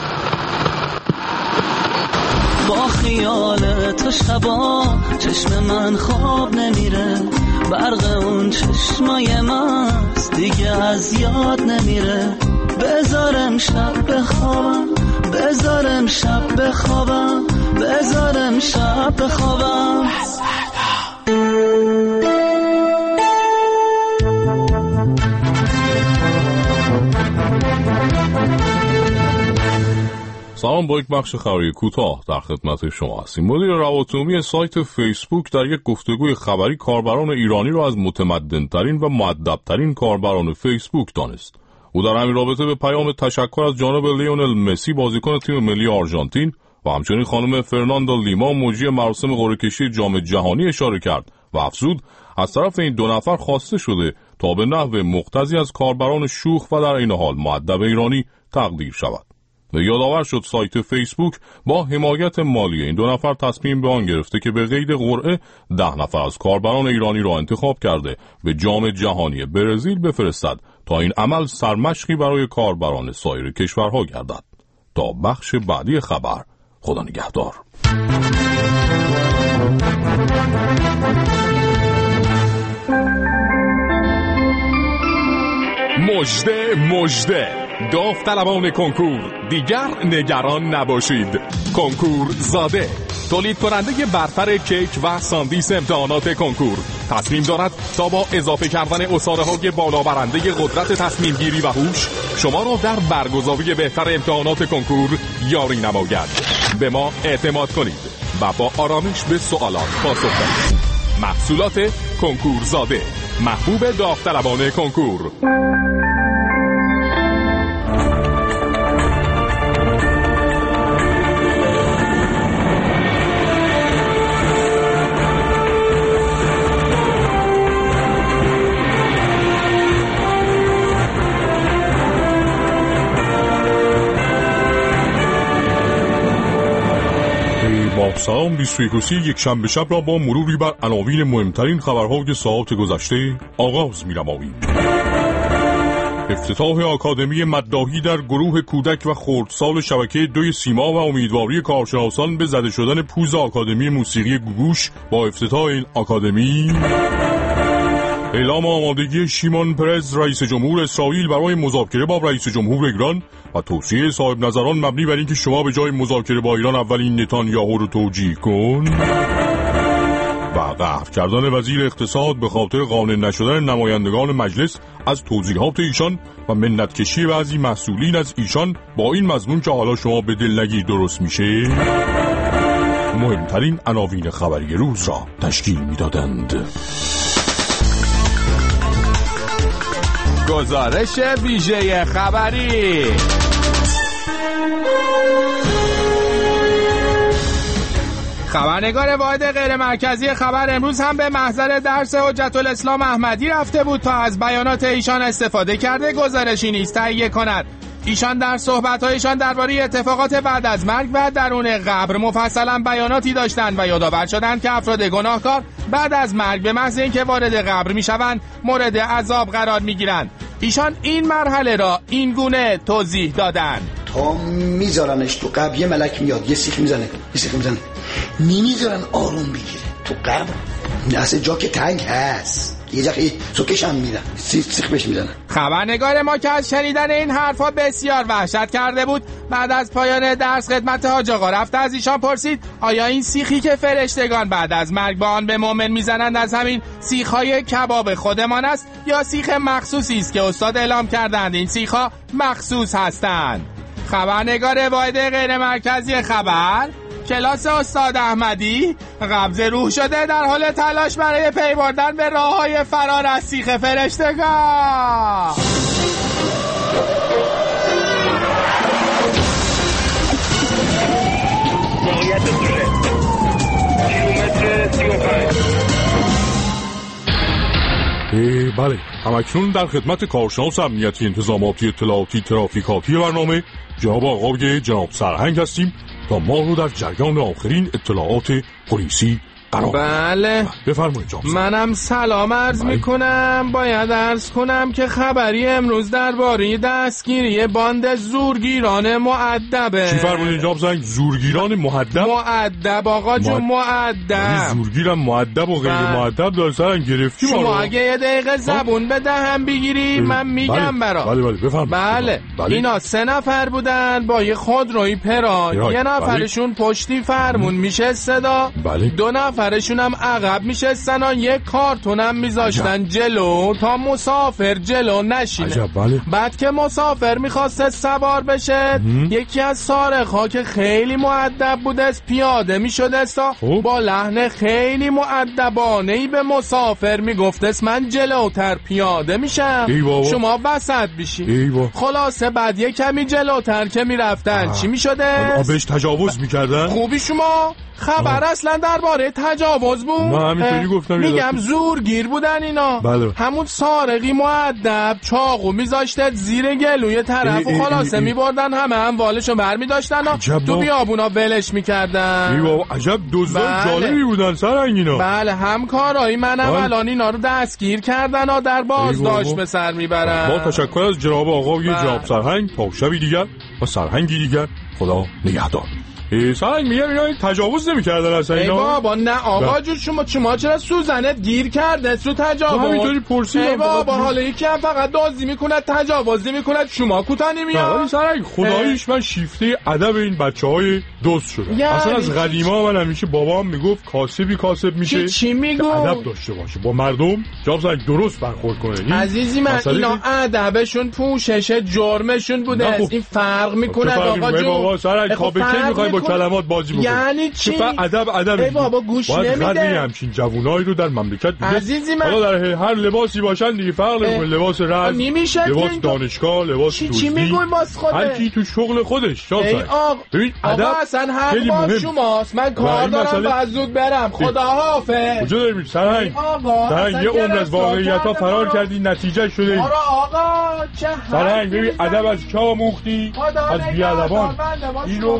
با خیال تو شبا چشم من خواب نمیره، برق اون چشمای مست دیگه از یاد نمیره. بذارم شب بخوابم، بذارم شب بخوابم، بذارم شب بخوابم. سلام، با یک بخش خبری کوتاه در خدمت شما هستیم. مدیر روابط عمومی سایت فیسبوک در یک گفتگوی خبری کاربران ایرانی را از متمدن‌ترین و مؤدب‌ترین کاربران فیسبوک دانست. او در همین رابطه به پیام تشکر از جانب لیونل مسی بازیکن تیم ملی آرژانتین و همچنین خانم فرناندا لیما مجری مراسم قرعه‌کشی جام جهانی اشاره کرد و افزود از طرف این دو نفر خواسته شده تا به نحو مقتضی از کاربران شوخ و در این حال مؤدب ایرانی تقدیر شود. یادآور شد سایت فیسبوک با حمایت مالی این دو نفر تصمیم به آن گرفته که به قید قرعه ده نفر از کاربران ایرانی را انتخاب کرده به جام جهانی برزیل بفرستد تا این عمل سرمشقی برای کاربران سایر کشورها گردد. تا بخش بعدی خبر، خدا نگهدار. مژده مژده داوطلبان کنکور دیگر نگران نباشید. کنکور زاده تولید کننده برتر کیک و ساندیس امتحانات کنکور تصمیم دارد تا با اضافه کردن عصاره های بالا برنده قدرت تصمیم گیری و هوش شما را در برگزاری بهتر امتحانات کنکور یاری نماید. به ما اعتماد کنید و با آرامش به سوالات پاسخ دهید. محصولات کنکور زاده، محبوب داوطلبان کنکور. سلام بیست و یک یک شنبه شب را با مروری بر عناوین مهمترین خبرهای ساعات گذشته آغاز می‌نماییم. افتتاح آکادمی مداحی در گروه کودک و خردسال شبکه دوی سیما و امیدواری کارشناسان به زده شدن پوز آکادمی موسیقی گوگوش با افتتاح این آکادمی. اعلام آمادگی شیمون پرز رئیس جمهور اسرائیل برای مذاکره با رئیس جمهور ایران و توصیه صاحب نظران مبنی بر اینکه شما به جای مذاکره با ایران اولین نتانیاهو رو توجیه کن. و قهر کردن وزیر اقتصاد به خاطر قانع نشدن نمایندگان مجلس از توضیحات ایشان و منتکشی بعضی مسئولین از ایشان با این مضمون که حالا شما به دل نگیر درست میشه، مهمترین عناوین خبری روز را تشکیل میدادند. گزارش ویژه خبری. خبرنگار واحد غیر مرکزی خبر امروز هم به محضر درس حجت الاسلام احمدی رفته بود تا از بیانات ایشان استفاده کرده گزارشی نیز تهیه کند. ایشان در صحبت‌هایشان درباره اتفاقات بعد از مرگ و درون قبر مفصلا بیاناتی داشتند و یادآور شدند که افراد گناهکار بعد از مرگ به محض اینکه وارد قبر میشوند مورد عذاب قرار میگیرند. ایشان این مرحله را این گونه توضیح دادند: تا میذارنش تو قبر یه ملک میاد یه سیخ میزنه یه سیخ میزنه نمیذارن آروم بگیره تو قبر. اصلا جا که تنگ هست یه جا سوکش هم میدن سیخ سیخ بهش میدن. خبرنگار ما که از شنیدن این حرفا بسیار وحشت کرده بود بعد از پایان درس خدمت حاج آقا رفت از ایشان پرسید آیا این سیخی که فرشتگان بعد از مرگ با آن به مؤمن میزنند از همین سیخ‌های کباب خودمان است یا سیخ مخصوصی است که استاد اعلام کردند این سیخ‌ها مخصوص هستند؟ خبرنگار واحد غیر مرکزی خبر کلاس استاد احمدی قبض روح شده در حال تلاش برای پی بردن به راه‌های فرار از سیخ فرشتگان. بله، همکنون در خدمت کارشناس امنیتی انتظاماتی اطلاعاتی ترافیکاتی برنامه جناب آقای جناب سرهنگ هستیم تا ما رو در جریان آخرین اطلاعات پلیسی قرار. بله بفرمایید جناب. منم سلام عرض میکنم. باید عرض کنم که خبری امروز درباره دستگیری باند زورگیران مؤدبه. چی فرمودین جناب زنگ؟ زورگیران مؤدب؟ مؤدب آقا جون مؤدب. زورگیرم مؤدب و غیر مؤدب دار سرن گرفتی ما. شما اگه یه دقیقه زبون به دهم بگیری من میگم برات. بله بله بفرمایید. بله. بله اینا سه نفر بودن با یه خودروی پراد. یه نفرشون بله. پشتی فرمون میشه صدا. بله. دو نفرشون هم عقب میشستن و یک کارتونم میذاشتن جلو تا مسافر جلو نشینه. عجب. بله. بعد که مسافر میخواسته سوار بشه یکی از سارق‌ها که خیلی مؤدب بوده پیاده میشده با لحن خیلی مؤدبانه‌ای به مسافر میگفت من جلوتر پیاده میشم شما وسط بشی. خلاصه بعد یک کمی جلوتر که میرفتن چی میشده؟ بهش تجاوز میکردن. خوبی شما خبر اصلا درباره تجاوز بود. من همینطوری گفتم میگم زورگیر بودن اینا. بله. همون سارقی مؤدب چاقو میذاشته زیر گلوی طرف و خلاصه میبردن همه اموالشو برمیداشتن و تو بیابونا ولش میکردن. ای بابا عجب دزدای بله. جالبی بودن سرنگ اینا. بله همکارای منم بله. الان اینا رو دستگیر کردن و در بازداشت به سر میبرن. با تشکر از جناب آقای بله. جناب سرهنگ. تا شبی دیگر با سرهنگی دیگر خدا نگهدار. سنگ میگم اینا تجاوز نمی‌کردن اصلا اینا. ای بابا نه آقا جون شما شما چرا سوزنت گیر کرده تو تجاوز؟ همینطوری پرسیدم. ای بابا حالا یکی هم فقط دزدی میکنه تجاوز نمیکنه شما کوتاه نمیاد. ولی سنگ خداییش من شیفته ادب این بچهای دزد شدم. اصلا از قدیما من همیشه بابام میگفت کاسبی کاسب میشه. چی چی میگو؟ ادب داشته باشه با مردم، جواب سنگ درست برخورد کنه. عزیزی من اینا ادبشون پوشش جرمشون بوده. این فرق میکنه آقا جون. بابا سنگ خوابه کی میخوای با کلمات بازی بکنی؟ یعنی چی؟ ادب ادب. ای بابا گوش نمیده. همچین جوونایی رو در مملکت دیگه. عزیزی من حالا در هر لباسی باشن دیگه فرق نمیکنه. لباس رز، لباس دانشگاه، لباس چی چی میگوی باز خوده؟ هر کی تو شغل خودش. ای آقا ببین ادب اصلا حق با شماست. من کار دارم بعد زود برم. خداحافظ. کجا داری میری سرهنگ؟ سرهنگ یه عمر از واقعیت‌ها فرار کردی نتیجه شده. آره آقا چه سرهنگ ببین ادب از کی آموختی؟ از بی‌ادبان. اینو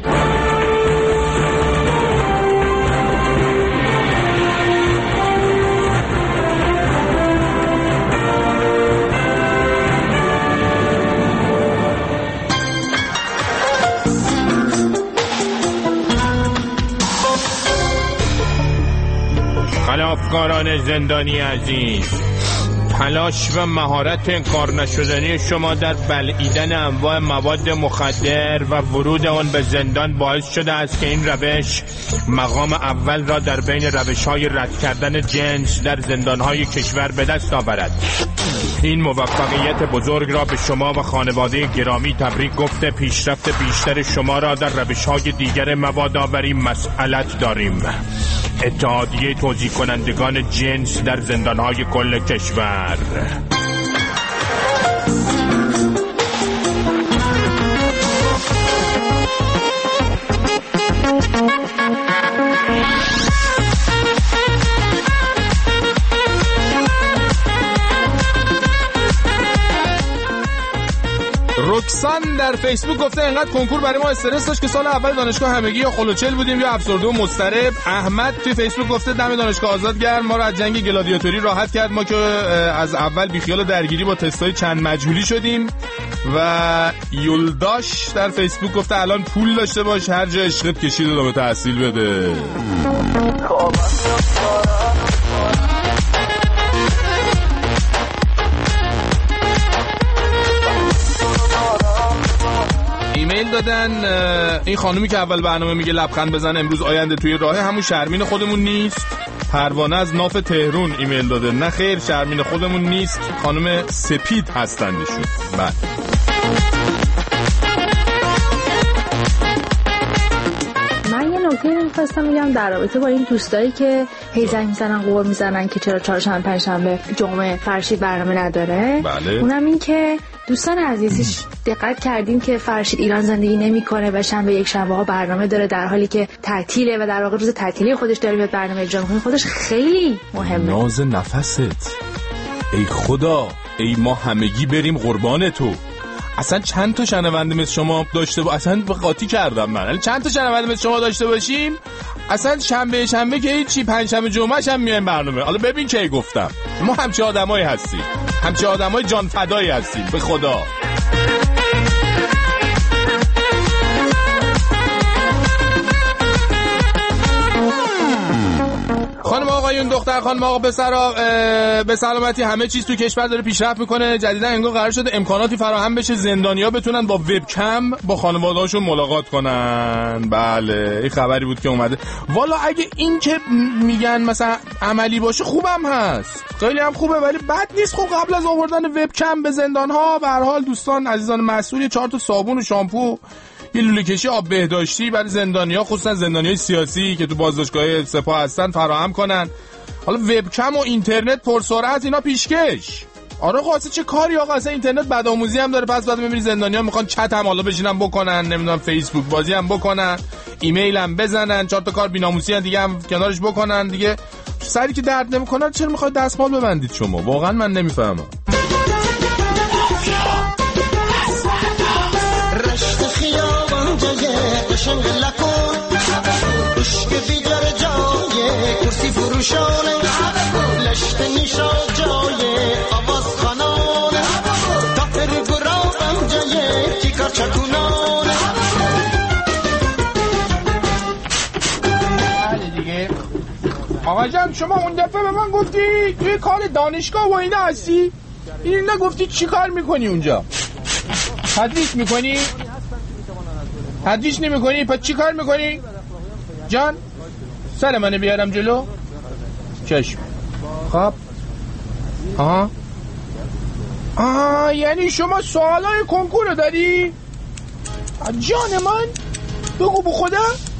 خلافکاران زندانی عزیز، تلاش و مهارت کار نشدنی شما در بلعیدن انواع مواد مخدر و ورود آن به زندان باعث شده است که این روش مقام اول را در بین روش‌های رد کردن جنس در زندان‌های کشور به دست آورد. این موفقیت بزرگ را به شما و خانواده گرامی تبریک گفته پیشرفت بیشتر شما را در روش‌های دیگر موادآوری مسئلت داریم. اتحادیه توزیع کنندگان جنس در زندان‌های کل کشور. رکسان در فیسبوک گفته اینقدر کنکور برای ما استرس داشت که سال اول دانشگاه همگی یا خلوچل بودیم یا افسرده و مضطرب. احمد توی فیسبوک گفته دم دانشگاه آزاد گرم، ما رو از جنگ گلادیاتوری راحت کرد، ما که از اول بیخیال درگیری با تستای چند مجهولی شدیم. و یولداش در فیسبوک گفته الان پول داشته باش هر جا عشقت کشید و به تحصیل بده. ایمیل دادن این خانومی که اول برنامه میگه لبخند بزن امروز آینده توی راهه همون شرمین خودمون نیست. پروانه از ناف تهرون ایمیل داده. نه خیر شرمین خودمون نیست، خانم سپید هستندشون. بله من یه نکته می‌خواستم بگم در رابطه با این دوستایی که هی زنگ میزنن قور میزنن که چرا چهارشنبه پنجشنبه جمعه فرشید برنامه نداره. بله. اونم این که دوستان عزیزش دقت کردیم که فرشید ایران زندگی نمیکنه و شنبه یک شنبه ها برنامه داره در حالی که تعطیله و در واقع روز تعطیلی خودش داره میاد برنامه اجرا میکنه. خودش خیلی مهمه. ناز نفست ای خدا، ای ما همگی بریم قربان تو. اصلا چند تا شنونده مثل شما داشته با اصلا قاطی کردم من. چند تا شنونده مثل شما داشته باشیم اصلا شنبه شنبه که هیچی، پنج شنبه جمعه‌ش هم میایم برنامه. حالا ببین چه گفتم، ما همچه آدمایی هستیم، همچه آدمای جان فدایی هستیم به خدا. خانم آقایون، دختر خانم آقا پسرا، به سلامتی همه چیز تو کشور داره پیشرفت میکنه. جدیدا انگار قرار شده امکاناتی فراهم بشه زندانیا بتونن با وبکم با خانواده‌هاشون ملاقات کنن. بله این خبری بود که اومده. والا اگه این که میگن مثلا عملی باشه خوبم هست، خیلی هم خوبه، ولی بد نیست. خب قبل از آوردن وبکم به زندان‌ها به هر حال دوستان عزیزان مسئول چهار تا صابون و شامپو، یه لوله کشی آب بهداشتی برای زندانیا، خصوصا زندانیای سیاسی که تو بازداشتگاه سپاه هستن فراهم کنن. حالا وبکم و اینترنت پرسرعت اینا پیشکش. آره خاصه چه کاری آقا، اصلا اینترنت بدآموزی هم داره. پس بعد میبینی زندانیا میخوان چت هم حالا بشینن بکنن، نمیدونم فیسبوک بازی هم بکنن، ایمیل هم بزنن، چهار تا کار بی‌ناموسی دیگه هم کنارش بکنن دیگه. سری که درد نمیکنه چرا میخواید دستمال ببندید شما؟ واقعا من نمیفهمم. قشنگ لکن عشق بیدار جای کرسی فروشانه لشت نیشا جای آواز خانانه تاپر گرابم جای تیکار چکونانه آقا جان شما اون دفعه به من گفتی توی کار دانشگاه و اینا هستی، این نگفتی چی کار میکنی اونجا؟ تدریس میکنی؟ تدریس نمیکنی؟ پس چی کار میکنی؟ جان سر منو بیارم جلو؟ چشم. خب آها آها یعنی شما سوالای کنکور رو داری؟ جان من بگو بو خدا.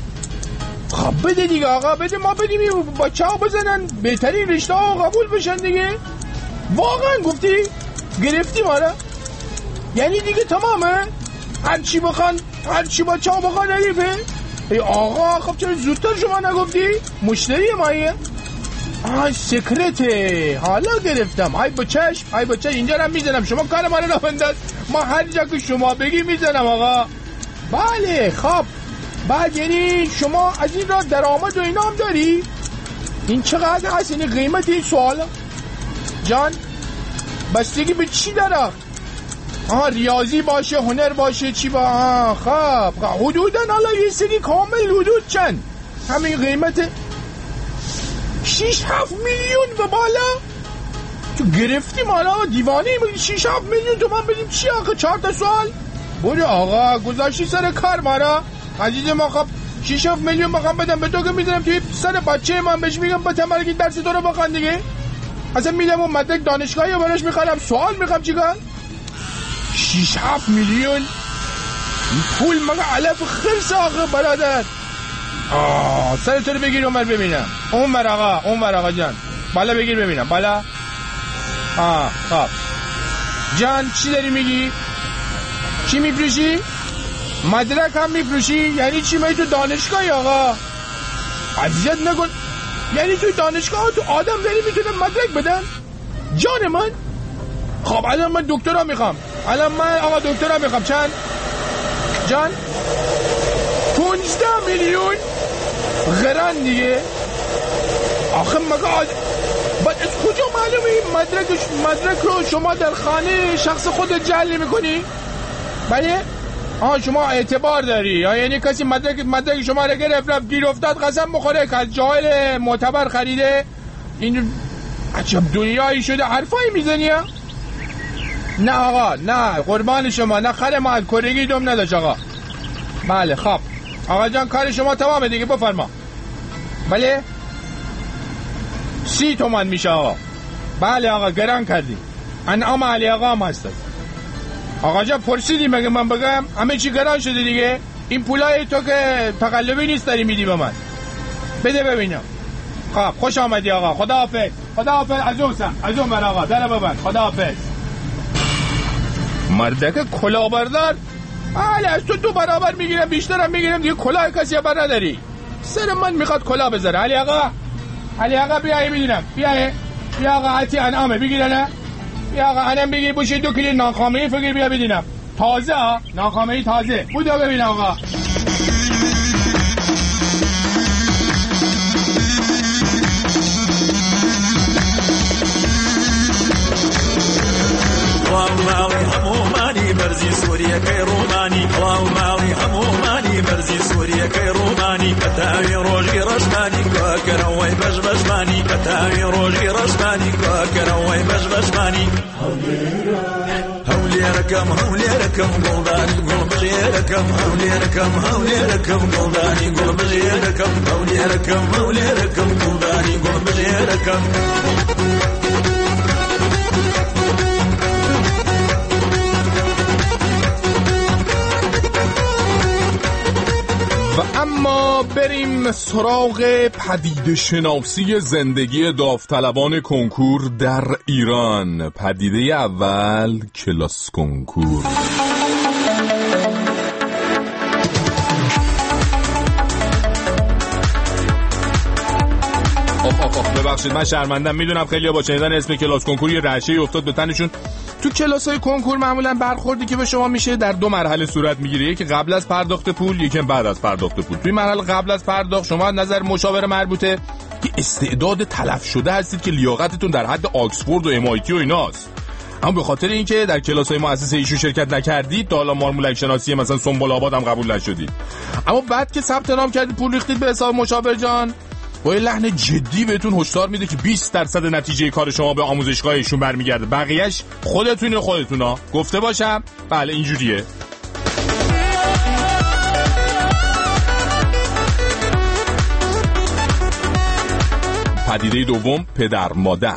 خب بده دیگه آقا، بده ما بدیم بچه ها بزنن بهترین رشته ها قبول بشن دیگه. واقعا گفتی؟ گرفتی ما را؟ یعنی دیگه تمامه؟ هرچی بخوان هرچی بچه ها بخوان حریفه؟ ای آقا خب چرا زودتر شما نگفتی؟ مشتری مایه؟ آه سکرته، حالا گرفتم. های بچش های بچش اینجا رو میزنم، شما کار ما رو نبنداز، ما هر جا که شما بگی میزنم آقا. بله خب بعد یعنی شما از این را درآمد و اینا هم داری؟ این چقدر هست این قیمت این سوال جان؟ بستگی به چی داره؟ آها ریاضی باشه هنر باشه چی با آه خب حدوداً حالا یه سری کامل حدود چند؟ همین قیمت شیش هفت میلیون به بالا؟ تو گرفتیم حالا دیوانه ایم. شیش هفت میلیون تو من بدیم چی آقا؟ چهار تا سوال بوده آقا گذاشتی سر کار مارا عزیز ما. خب شیش هفت میلیون بخوام بدم به تو که میدونم توی سر بچه من بهش میگم با تمرگی درس تو رو بخوان دیگه. اصلا میدم اون مدرک دانشگاهی رو براش میخوام سوال میخوام چیکار؟ شیش هفت میلیون این پول مگه علف خرس آقا برادر. آه سر تو رو بگیر اون بر ببینم. اون بر آقا اون بر آقا جان بالا بگیر ببینم بالا. آه خب جان چی داری میگی؟ چی میفروشی؟ مدرک هم میفروشی؟ یعنی چی می تو دانشگاهی آقا؟ عزیزت نکن. یعنی تو دانشگاه تو آدم داری میتونن مدرک بدن؟ جان من خب الان من دکترا میخوام، الان من آقا دکترا میخوام. چند؟ جان پونزده میلیون غران دیگه. آخه مگه آد... بعد از کجا معلومه این مدرک مدرک رو شما در خانه شخص خودت جعل میکنی؟ بله؟ آها شما اعتبار داری، یعنی کسی مدرک مدرک شما رو گرفت رفت گیر افتاد قسم بخوره که از جاهل معتبر خریده. این عجب دنیایی شده حرفایی میزنی ها؟ نه آقا نه قربان شما، نه خر ما از کرگی دوم نداشت آقا. بله خب آقا جان کار شما تمامه دیگه بفرما. بله سی تومن میشه آقا. بله آقا گران کردی، انعام علی آقا هم هست. آقا جان پرسیدی مگه من بگم؟ همه چی گران شده دیگه. این پولای تو که تقلبی نیست داری میدی به من. بده ببینم. خب خوش آمدی آقا. خدا حافظ. خدا حافظ. از اون سم از اون بر آقا در ببند. خدا حافظ. مردک کلاهبردار. بله از تو دو برابر میگیرم بیشترم میگیرم دیگه. کلاه کسی بر نداری. سر من میخواد کلاه بذاره. علی آقا علی آقا بیایی میدونم بیایی بیا آقا حتی انعامه بگیره نه بیا آقا انم بگیر بوشی دو کلی ناخامه ای فکر بیا بدینم تازه ها ناخامه ای تازه بودا ببین آقا. ماڵی هەمومانی بەرزی سووریەکەی ڕوومانی ڕاو ماڵی هەمومانی بەرزی سووریەکەی ڕوومانی کە تاوی ڕۆژی ڕەشمانی گۆکەرەوەی بەش بەشمانی کە تاوی ڕۆژی ڕەشمانی گۆکەرەوەی بەش بەشمانی هەولێرەکەم هەولێرەکەم گوڵدانی گوڵ بژێرەکەم هەولێرەکەم هەولێرەکەم گوڵدانی گوڵ بژێرەکەم هەولێرەکەم هەولێرەکەم گوڵدانی گوڵ بژێرەکەم. و اما بریم سراغ پدیده شناسی زندگی داوطلبان کنکور در ایران. پدیده اول کلاس کنکور. ببخشید من شرمندم، میدونم خیلی با شنیدن اسم کلاس کنکور یه رعشه‌ای افتاد به تنشون. تو کلاس‌های کنکور معمولا برخوردی که به شما میشه در دو مرحله صورت میگیره، یکی قبل از پرداخت پول، یکی بعد از پرداخت پول. توی مرحله قبل از پرداخت شما از نظر مشاور مربوطه که استعداد تلف شده هستید که لیاقتتون در حد آکسفورد و ام آی تی و ایناست، اما به خاطر اینکه در کلاس‌های مؤسسه ایشون شرکت نکردید تا حالا مارمولک شناسی مثلا سنبل آباد هم قبول نشدید، اما بعد که ثبت نام کردید پول ریختید به حساب مشاور جان، با یه لحن جدی بهتون هشدار میده که بیست درصد نتیجه کار شما به آموزشگاه ایشون برمیگرده، بقیه‌اش خودتون و خودتونا. گفته باشم؟ بله اینجوریه. پدیده دوم، پدر مادر.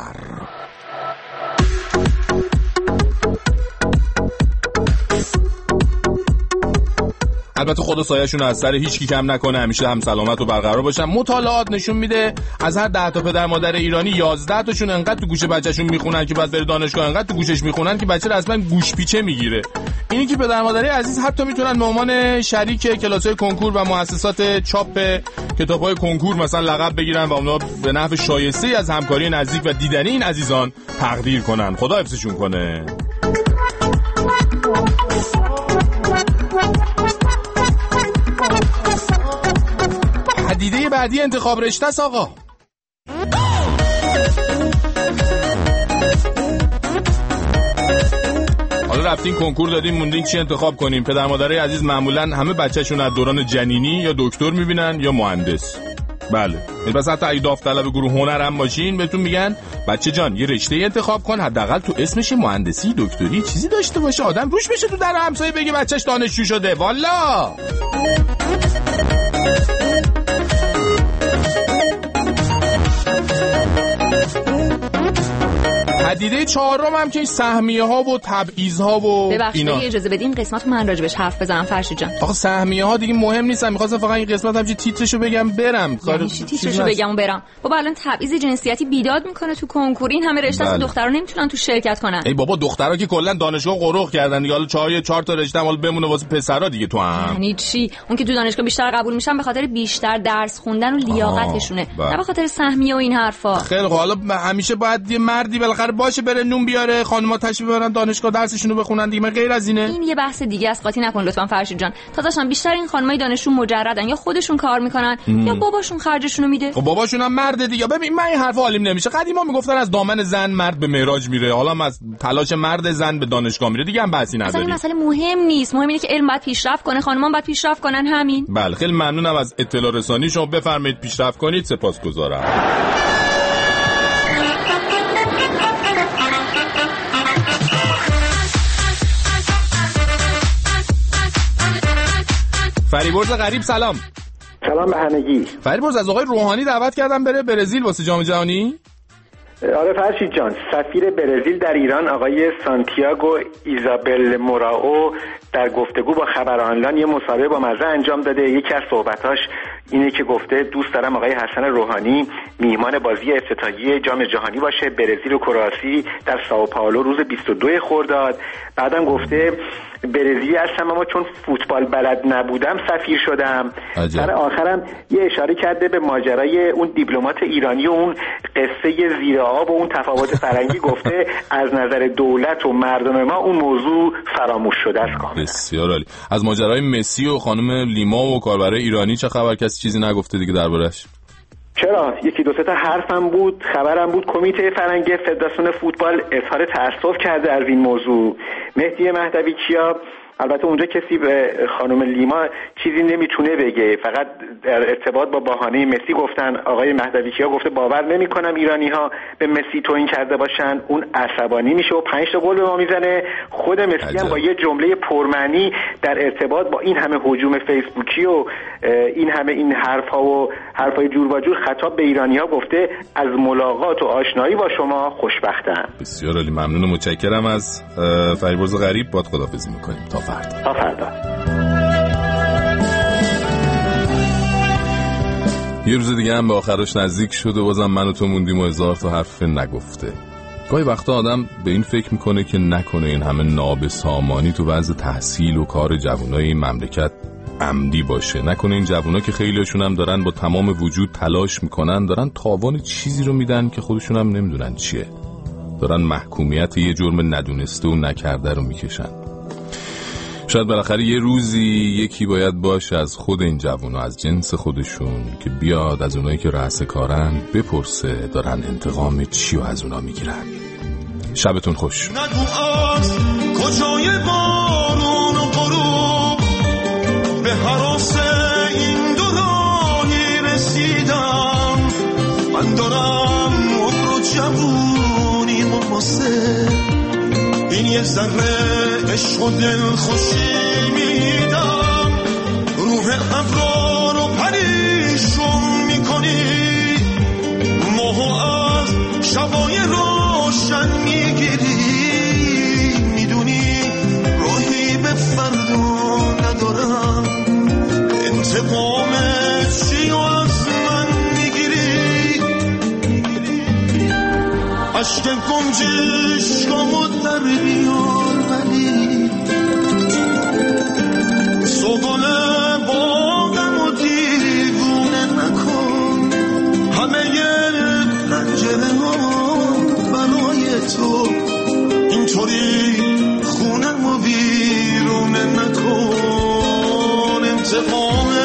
البته خدا سایه‌شون از سر هیچ کی کم نکنه، همیشه هم سلامت و برقرار باشن. مطالعات نشون میده از هر ده تا پدر مادر ایرانی یازده تاشون انقدر تو گوش بچه‌شون میخونن که بعد بره دانشگاه، انقدر تو گوشش میخونن که بچه رسما گوش پیچه میگیره. اینی که پدر مادرای عزیز حتی میتونن به عنوان شریک کلاس‌های کنکور و مؤسسات چاپ کتاب‌های کنکور مثلا لقب بگیرن و اونا به نحو شایسته‌ای از همکاری نزدیک و دیدنی این عزیزان تقدیر کنن. خدا حفظشون کنه. پدیده بعدی انتخاب رشته است آقا. حالا رفتین کنکور دادین موندین چی انتخاب کنیم؟ پدر مادرای عزیز معمولا همه بچه‌شون از دوران جنینی یا دکتر میبینن یا مهندس. بله بس حتی اگه داوطلب گروه هنر هم باشین بهتون میگن بچه جان یه رشته انتخاب کن، حداقل تو اسمش مهندسی دکتری چیزی داشته باشه، آدم روش بشه تو در همسایه بگه بچهش دانشجو شده. والا پدیده چهارم هم که سهمیه ها و تبعیض ها و ببخشید اجازه بدین قسمت من راجبش حرف بزنم فرشید جان. آخه سهمیه ها دیگه مهم نیستن، می‌خواستم فقط این قسمت همچین تیترشو بگم برم. کار چی تیترشو بگم و برم؟ بابا الان تبعیض جنسیتی بیداد میکنه تو کنکور، این همه رشته از دخترا نمیتونن تو شرکت کنن. ای بابا دخترا که کلا دانشگاه قروق کردن دیگه، حالا چهار چهار تا رشته حالا بمونه واسه پسرا دیگه. تو هم یعنی چی؟ اون که تو دانشگاه بیشتر قبول میشن به خاطر بیشتر درس خوندن و لیاقتشونه، نه به خاطر سهمیه و این حرفا. خیلی حالا همیشه باید یه مردی بالاخره باشه بره نون بیاره، خانم‌ها تشریف ببرن دانشگاه درسشون رو بخونن دیگه، غیر از اینه. این یه بحث دیگه است، قاطی نکن لطفاً فرشید جان. تازه‌شون بیشتر این خانمای دانشجو مجردن، یا خودشون کار میکنن ام. یا باباشون خرجشون رو میده. خب باباشون هم مرد دیگه. ببین من این حرفا حالیم نمیشه. قدیما میگفتن از دامن زن مرد به معراج میره، حالا از تلاش مرد زن به دانشگاه میره دیگه، هم بحثی نداری. اصلا این مسئله مهم نیست، مهم اینه که علم باید پیشرفت کنه، خانم‌ها باید پیشرفت کنن، همین. بله خیلی ممنونم از اطلاع رسانی شما، بفرمایید پیشرفت کنید. سپاسگزارم. فریبرز غریب سلام. سلام به همگی. فریبرز از آقای روحانی دعوت کردم بره برزیل واسه جام جهانی؟ آره فرشید جان، سفیر برزیل در ایران آقای سانتیاگو ایزابل موراو در گفتگو با خبر آنلاین یه مصاحبه با مزه انجام داده. یکی از صحبتاش اینه که گفته دوست دارم آقای حسن روحانی میهمان بازی افتتاحیه جام جهانی باشه، برزیل و کرواسی در سائو پائولو روز بیست و دو خرداد. بعدم گفته برزیلی هستم اما چون فوتبال بلد نبودم سفیر شدم. در آخرم یه اشاره کرده به ماجرای اون دیپلمات ایرانی و اون قصه زیر آب و اون تفاوت فرهنگی. گفته از نظر دولت و مردم ما اون موضوع فراموش شده است کاملا. بسیار عالی. از ماجرای مسی و خانم لیما و کاربرای ایرانی چه خبر؟ کسی چیزی نگفته دیگه دربارش؟ چرا یکی دو سه تا حرفم بود، خبرم بود. کمیته فرنگی فدراسیون فوتبال اظهار تأسف کرده از این موضوع. مهدی مهدوی کیا البته اونجا کسی به خانم لیما چیزی نمیتونه بگه، فقط در ارتباط با بهانه مسی گفتن. آقای مهدوی کیا گفته باور نمیکنم ایرانی ها به مسی توهین کرده باشن، اون عصبانی میشه و پنج تا گل به ما میزنه. خود مسی هم با یه جمله پرمعنی در ارتباط با این همه هجوم فیسبوکی و این همه این حرفا و حرفای جور با جور خطاب به ایرانی ها گفته از ملاقات و آشنایی با شما خوشبختم. بسیار عالی، ممنون و متشکرم از فریبرز غریب. باد خداحافظی میکنیم تا فردا. تا فردا. یه روز دیگه هم به آخرش نزدیک شد و بازم من و تو موندیم و هزار تا حرف نگفته. گاهی وقتا آدم به این فکر میکنه که نکنه این همه نابسامانی تو وضع تحصیل و کار جوانای این مملکت عمدی باشه، نکنه این جوانا که خیلیشون هم دارن با تمام وجود تلاش میکنن، دارن تاوان چیزی رو میدن که خودشون هم نمیدونن چیه، دارن محکومیت یه جرم ندونسته و نکرده رو میکشن. شاید بالاخره یه روزی یکی باید باشه از خود این جوانا، از جنس خودشون، که بیاد از اونایی که رأس کارن بپرسه دارن انتقام چی و از اونا میگیرن. شبتون خوش. نگو از کجای بارون و غروب به حراس این دورانی رسیدم، یه ذره عشق و دل خوشی میدم روح ابرار رو پریشون میکنی ماهو از شبای روشن میگیری میدونی راهی به فردا ندارم انتقام چی از من میگیری عشق گنجشکامو در بیار ولی سوگل باغم و دیوونه نکن همه پنجره ها برای تو اینطوری خونم و ویرونه نکن انتقام